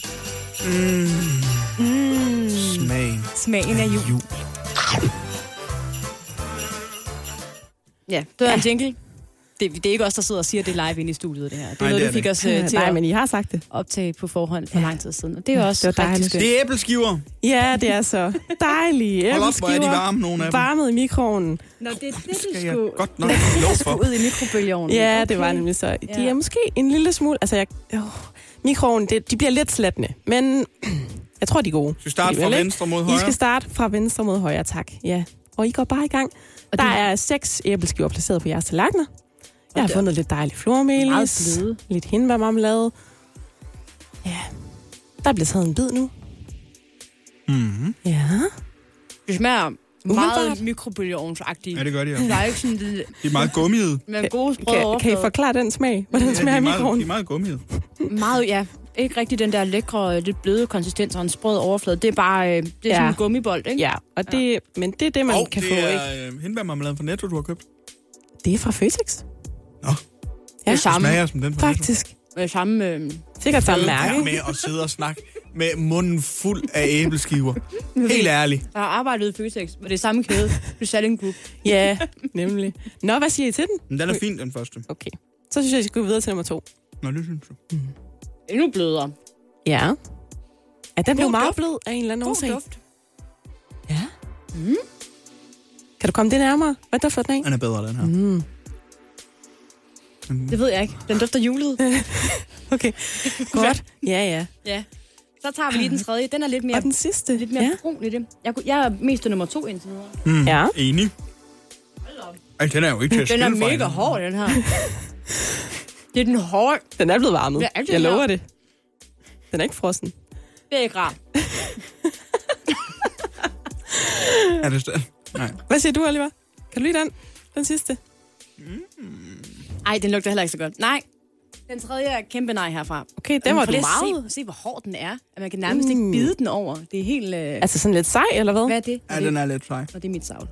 Smagen af jul. Ja, det var en jingle. Det er ikke os, der sidder og siger, det live inde i studiet, det her. Det er noget, du fik os til Nej, men I har sagt det. Optage på forhånd for lang tid siden. Og det er også det rigtig skønt. Det er æbleskiver. Ja, det er så dejlige Hold op, hvor er de varme, nogle af dem. Varmet i mikroovnen. Nå, det er det, Skal du jeg skulle... godt nok lov for. ud i mikrobølgeovnen. Ja, det var nemlig så. De er måske en lille smule... Altså, mikroovnen, de bliver lidt slatne, men jeg tror, de er gode. Skal vi starte fra venstre mod højre? I skal starte fra venstre mod højre, tak. Ja. Og I går bare i gang. Og der er 6 æbleskiver placeret på jeres tallerkener. Jeg har fundet lidt dejlig flormelis, lidt hindbærmarmelade. Ja, der bliver taget en bid nu. Mm-hmm. Ja. Det smager meget mikrobølgeovnsagtigt. Ja, det gør de, ja. Der er ikke sådan det... De er meget gummide. Med gode sprøde overflade. Kan I forklare den smag? Hvordan smager mikroovnen? De er meget gummide. Meget, ja. Ikke rigtig den der lækre, lidt bløde konsistens og en sprød overflade. Det er bare det er sådan en gummibold, ikke? Ja, og det, men det er det, man kan få, ikke? det er hindbærmarmeladen fra Netto, du har købt. Det er fra Føtex. Nå. Ja, det smager som den fra Netto. Faktisk. Samme... Sikkert samme mærke. med at sidde og snakke med munden fuld af æbleskiver. Helt ærligt. Jeg har arbejdet i Føtex, men det er samme kæde. Reselling Group. Ja, nemlig. Nå, hvad siger I til den? Den er fin, den første. Okay. Så synes jeg, I skal gå videre til nummer 2. Nå, det synes du. Endnu blødere. Ja. Ja, den blev meget duft. blød af en eller anden årsag. duft. Ja. Mm. Kan du komme det nærmere? Hvad dufter den af? Den er bedre, den her. Mm. Det ved jeg ikke. Den dufter julet. Okay, godt. Ja. Ja. Så tager vi lige den tredje. Den er lidt mere... Og den sidste. Lidt mere brun i det. Jeg er mest nummer 2 indtil videre. Mm. Ja. Enig. Ej, den er jo ikke til at Den er skille fra mega hinanden. hård, den her. Det er den hård. Den er blevet varmet. Ja, Jeg lover det. Den er ikke frossen. Det er ikke rart. Er det stedet? Nej. Hvad siger du, Oliver? Kan du lide den? Den sidste? Ej, den lugter heller ikke så godt. Nej. Den tredje er kæmpe nej herfra. Okay, den var du meget... Se, hvor hård den er. At man kan nærmest ikke bide den over. Det er helt... Altså sådan lidt sej, eller hvad? Hvad er det? Ja, den er lidt sej. Og det er mit savl.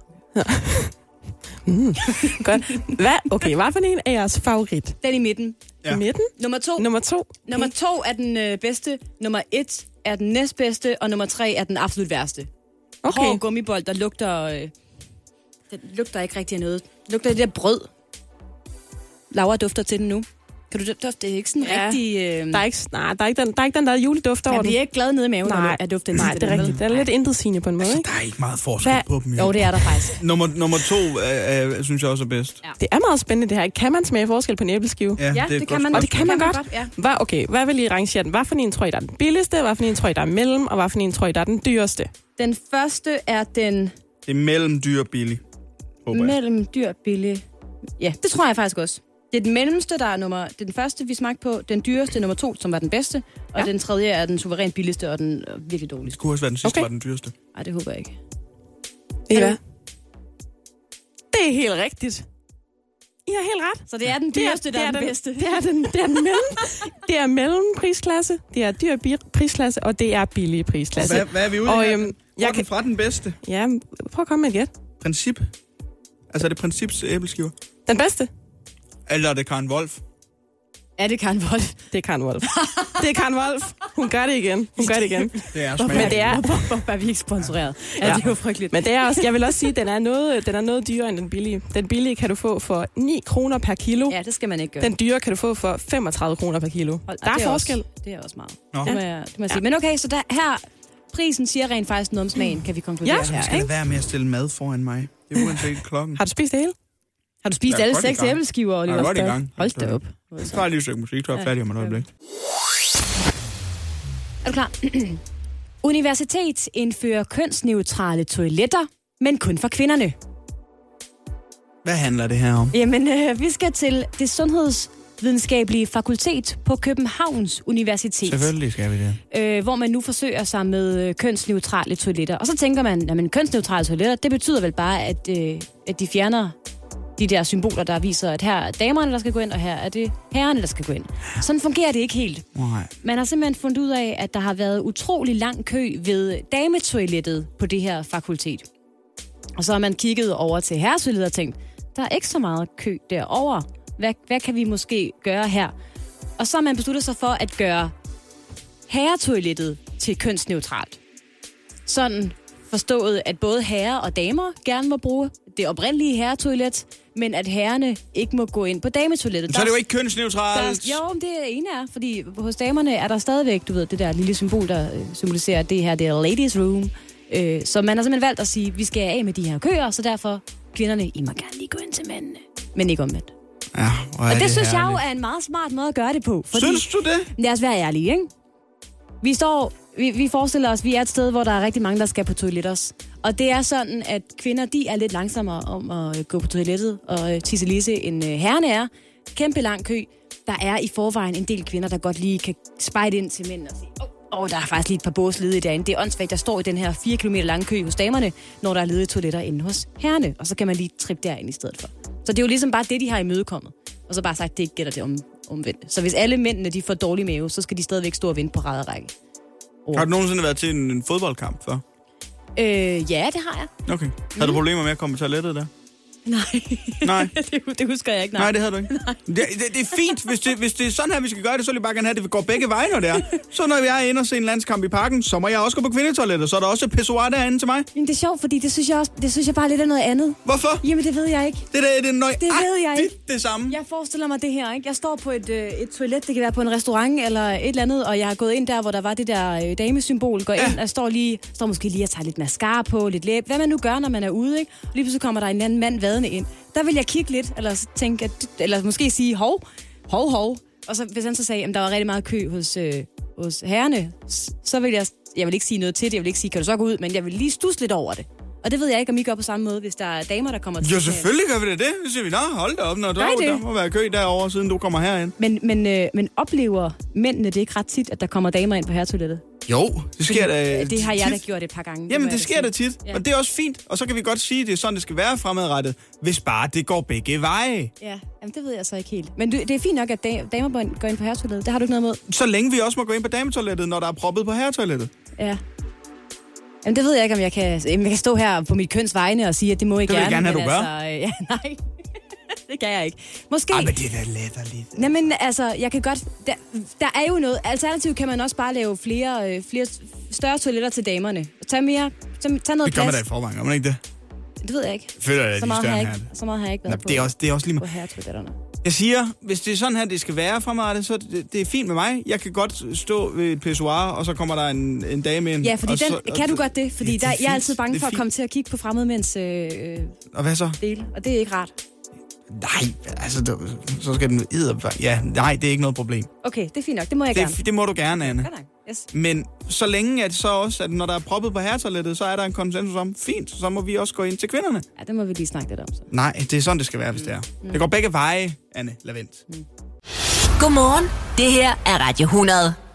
Godt. Hvad for en er jeres favorit? Den i midten. Ja. I midten? Nummer 2. Nummer 2. Nummer 2 er den bedste. Nummer 1 er den næstbedste. Og nummer 3 er den absolut værste. Okay. Hård gummibold, der lugter... den lugter ikke rigtig af noget. Det lugter af det der brød. Laura dufter til den nu. Kan du dufte? Det er ikke sådan rigtig... Der er ikke den der juleduft over den. Man bliver ikke glad nede i maven, Nej, at dufte. Nej, det er rigtigt. Det er lidt intetsigende på en måde, Altså, ikke? der er ikke meget forskel på dem. Jo, det er der faktisk. Nummer 2 synes jeg også er bedst. Ja. Det er meget spændende, det her. Kan man smage forskel på en æbleskive? Ja, det kan man. Og det kan man godt. Ja. Hvad vil I rangere den? Hvad for en tror I, der er den billigste? Hvad for en tror I, der er mellem? Og hvad for en tror I, der er den dyreste? Den første er den... Det er mellem dyr og billig. Mellem dyr og billig. Ja, det tror jeg faktisk også. Det er den mellemste, der er det er den første, vi smagte på. Den dyreste, nummer 2, som var den bedste. Og den tredje er den suverænt billigste, og den virkelig dårligste. Det kunne også være den sidste, var den dyreste. Nej, det håber jeg ikke. Ja. Det er helt rigtigt. I har helt ret. Så det er den dyreste, der er den bedste. Det er den mellem. Det er mellemprisklasse, det er dyr prisklasse, og det er billig prisklasse. Hvad er vi ude i her? Jeg kan fra den bedste. Ja, prøv at komme med et gæt. Princip. Altså er det Princips æbleskiver? Den bedste? Eller er det Karen Wolf? Er det Karen Wolf? Det er Karen Wolf. Det er Karen Wolf. Hun gør det igen. Det er smagen. Men det er... Hvorfor er vi ikke sponsoreret? Ja, det er jo frygteligt. Men det er også, jeg vil også sige, at den er noget dyrere end den billige. Den billige kan du få for 9 kroner per kilo. Ja, det skal man ikke gøre. Den dyre kan du få for 35 kroner per kilo. Der er forskel. Det er også meget. Nå. Det må jeg sige. Men okay, så der, her... Prisen siger rent faktisk noget om smagen, kan vi konkludere her. Så skal det være med at stille mad foran mig. Det er uanset klokken. Har du spist det hele? Har du spist alle 6 æbleskiver, Oliver? Jeg er godt i gang. Hold da op. Så tager jeg lige et stykke musik, så er jeg færdig om et øjeblik. Er du klar? Universitet indfører kønsneutrale toiletter, men kun for kvinderne. Hvad handler det her om? Jamen, vi skal til det sundhedsvidenskabelige fakultet på Københavns Universitet. Selvfølgelig skal vi det. Hvor man nu forsøger sig med kønsneutrale toiletter. Og så tænker man, at kønsneutrale toiletter, det betyder vel bare, at de fjerner de der symboler, der viser, at her er damerne, der skal gå ind, og her er det herrerne, der skal gå ind. Sådan fungerer det ikke helt. Nej. Man har simpelthen fundet ud af, at der har været utrolig lang kø ved dametoilettet på det her fakultet. Og så har man kigget over til herretoilettet og tænkt, der er ikke så meget kø derovre. Hvad kan vi måske gøre her? Og så har man besluttet sig for at gøre herretoilettet til kønsneutralt. Sådan forstået, at både herrer og damer gerne må bruge det oprindelige herretoilet, men at herrerne ikke må gå ind på dametoilettet. Så er det jo ikke kønsneutralt. Jo, det er ene er, fordi hos damerne er der stadigvæk, du ved, det der lille symbol, der symboliserer, at det her, det er ladies room. Så man har simpelthen valgt at sige, vi skal af med de her køer, så derfor, kvinderne, I må gerne lige gå ind til mændene, men ikke omvendt. Ja, og det synes jeg jo er en meget smart måde at gøre det på. Fordi, synes du det? Lad os være ærlige, ikke? Vi forestiller os, at vi er et sted, hvor der er rigtig mange, der skal på toiletter. Og det er sådan, at kvinder, de er lidt langsommere om at gå på toilettet og tisse lisse, end herrerne er. Kæmpe lang kø. Der er i forvejen en del kvinder, der godt lige kan spejde ind til mænd og sige, der er faktisk lige et par bås ledige derinde. Det er åndssvagt, der står i den her 4 km lange kø hos damerne, når der er ledige toiletter inde hos herrerne. Og så kan man lige trippe derind i stedet for. Så det er jo ligesom bare det, de har imødekommet. Og så bare sagt, det ikke gælder det omvendt. Så hvis alle mændene, de får dårlig mave, så skal de stadigvæk stå og vente på række. Har du nogensinde været til en fodboldkamp før? Ja, det har jeg. Okay. Har du problemer med at komme på toilettet der? Nej. det husker jeg ikke. Nej, det havde du ikke. Det er fint. Hvis det er sådan her, vi skal gøre det, så vil jeg bare gerne have, at det går begge veje, når det er. Så når jeg er inde og se en landskamp i parken, så må jeg også gå på kvindetoilettet. Så er der også et pissoir derinde til mig. Men det er sjovt, fordi det synes jeg bare lidt er noget andet. Hvorfor? Jamen, det ved jeg ikke. Det ved jeg ikke. Det samme. Jeg forestiller mig det her, ikke? Jeg står på et toilet, det kan være på en restaurant eller et eller andet, og jeg har gået ind der, hvor der var det der damesymbol, går ind og står måske lige og tager lidt mascara på, lidt læb. Hvad man nu gør, når man er ude, ikke? Og lige pludselig kommer der en anden mand vadende ind. Der vil jeg kigge lidt, eller tænke, eller måske sige hov. Og så, hvis han så sagde, at der var rigtig meget kø hos herrerne, så vil jeg vil ikke sige noget til det. Jeg vil ikke sige, kan du så gå ud, men jeg vil lige stusse lidt over det. Og det ved jeg ikke, om I gør på samme måde, hvis der er damer, der kommer til. Jo, selvfølgelig gør vi det. Så siger vi, hold da op, når der må være kø derovre, siden du kommer herind. Men oplever mændene det ikke ret tit, at der kommer damer ind på herretoilettet? Jo, det sker da det har jeg tit. da gjort et par gange. Jamen, det sker da tit. Ja. Og det er også fint. Og så kan vi godt sige, at det er sådan, det skal være fremadrettet, hvis bare det går begge veje. Ja, jamen, det ved jeg så ikke helt. Men det er fint nok, at damer går ind på herretoilettet. Det har du ikke noget med. Så længe vi også må gå ind på dametoilettet, når der er proppet på herretoilettet. Ja. Jamen, det ved jeg ikke, om jeg kan stå her på mit køns vegne og sige, at det må I gerne. Det vil jeg gerne have, du gør. Ja, nej. Det kan jeg ikke. Måske. Men det er da letterligt. Nej, men altså, jeg kan godt. Der er jo noget. Alternativt kan man også bare lave flere større toiletter til damerne. Tag noget plads. Det gør man da i forvejen, gør man ikke det? Det ved jeg ikke. Føler jeg, så meget har jeg ikke været det er også lige på herretoiletterne. Jeg siger, hvis det er sådan her, det skal være fremadrettet, så det er fint med mig. Jeg kan godt stå ved et pissoir, og så kommer der en dame ind. Ja, fordi kan du godt det? Fordi jeg er altid bange for at komme til at kigge på fremmedmænds og hvad så? Dele, og det er ikke rart. Nej, altså, så skal den nej, det er ikke noget problem. Okay, det er fint nok. Det må jeg gerne. Det må du gerne, Anne. Yes. Men så længe at så også, at når der er proppet på herretoilettet, så er der en konsensus om, fint, så må vi også gå ind til kvinderne. Ja, det må vi lige snakke lidt om. Så. Nej, det er sådan, det skal være, hvis det er. Det går begge veje, Anne. Lad vent. Godmorgen. Det her er Radio 100.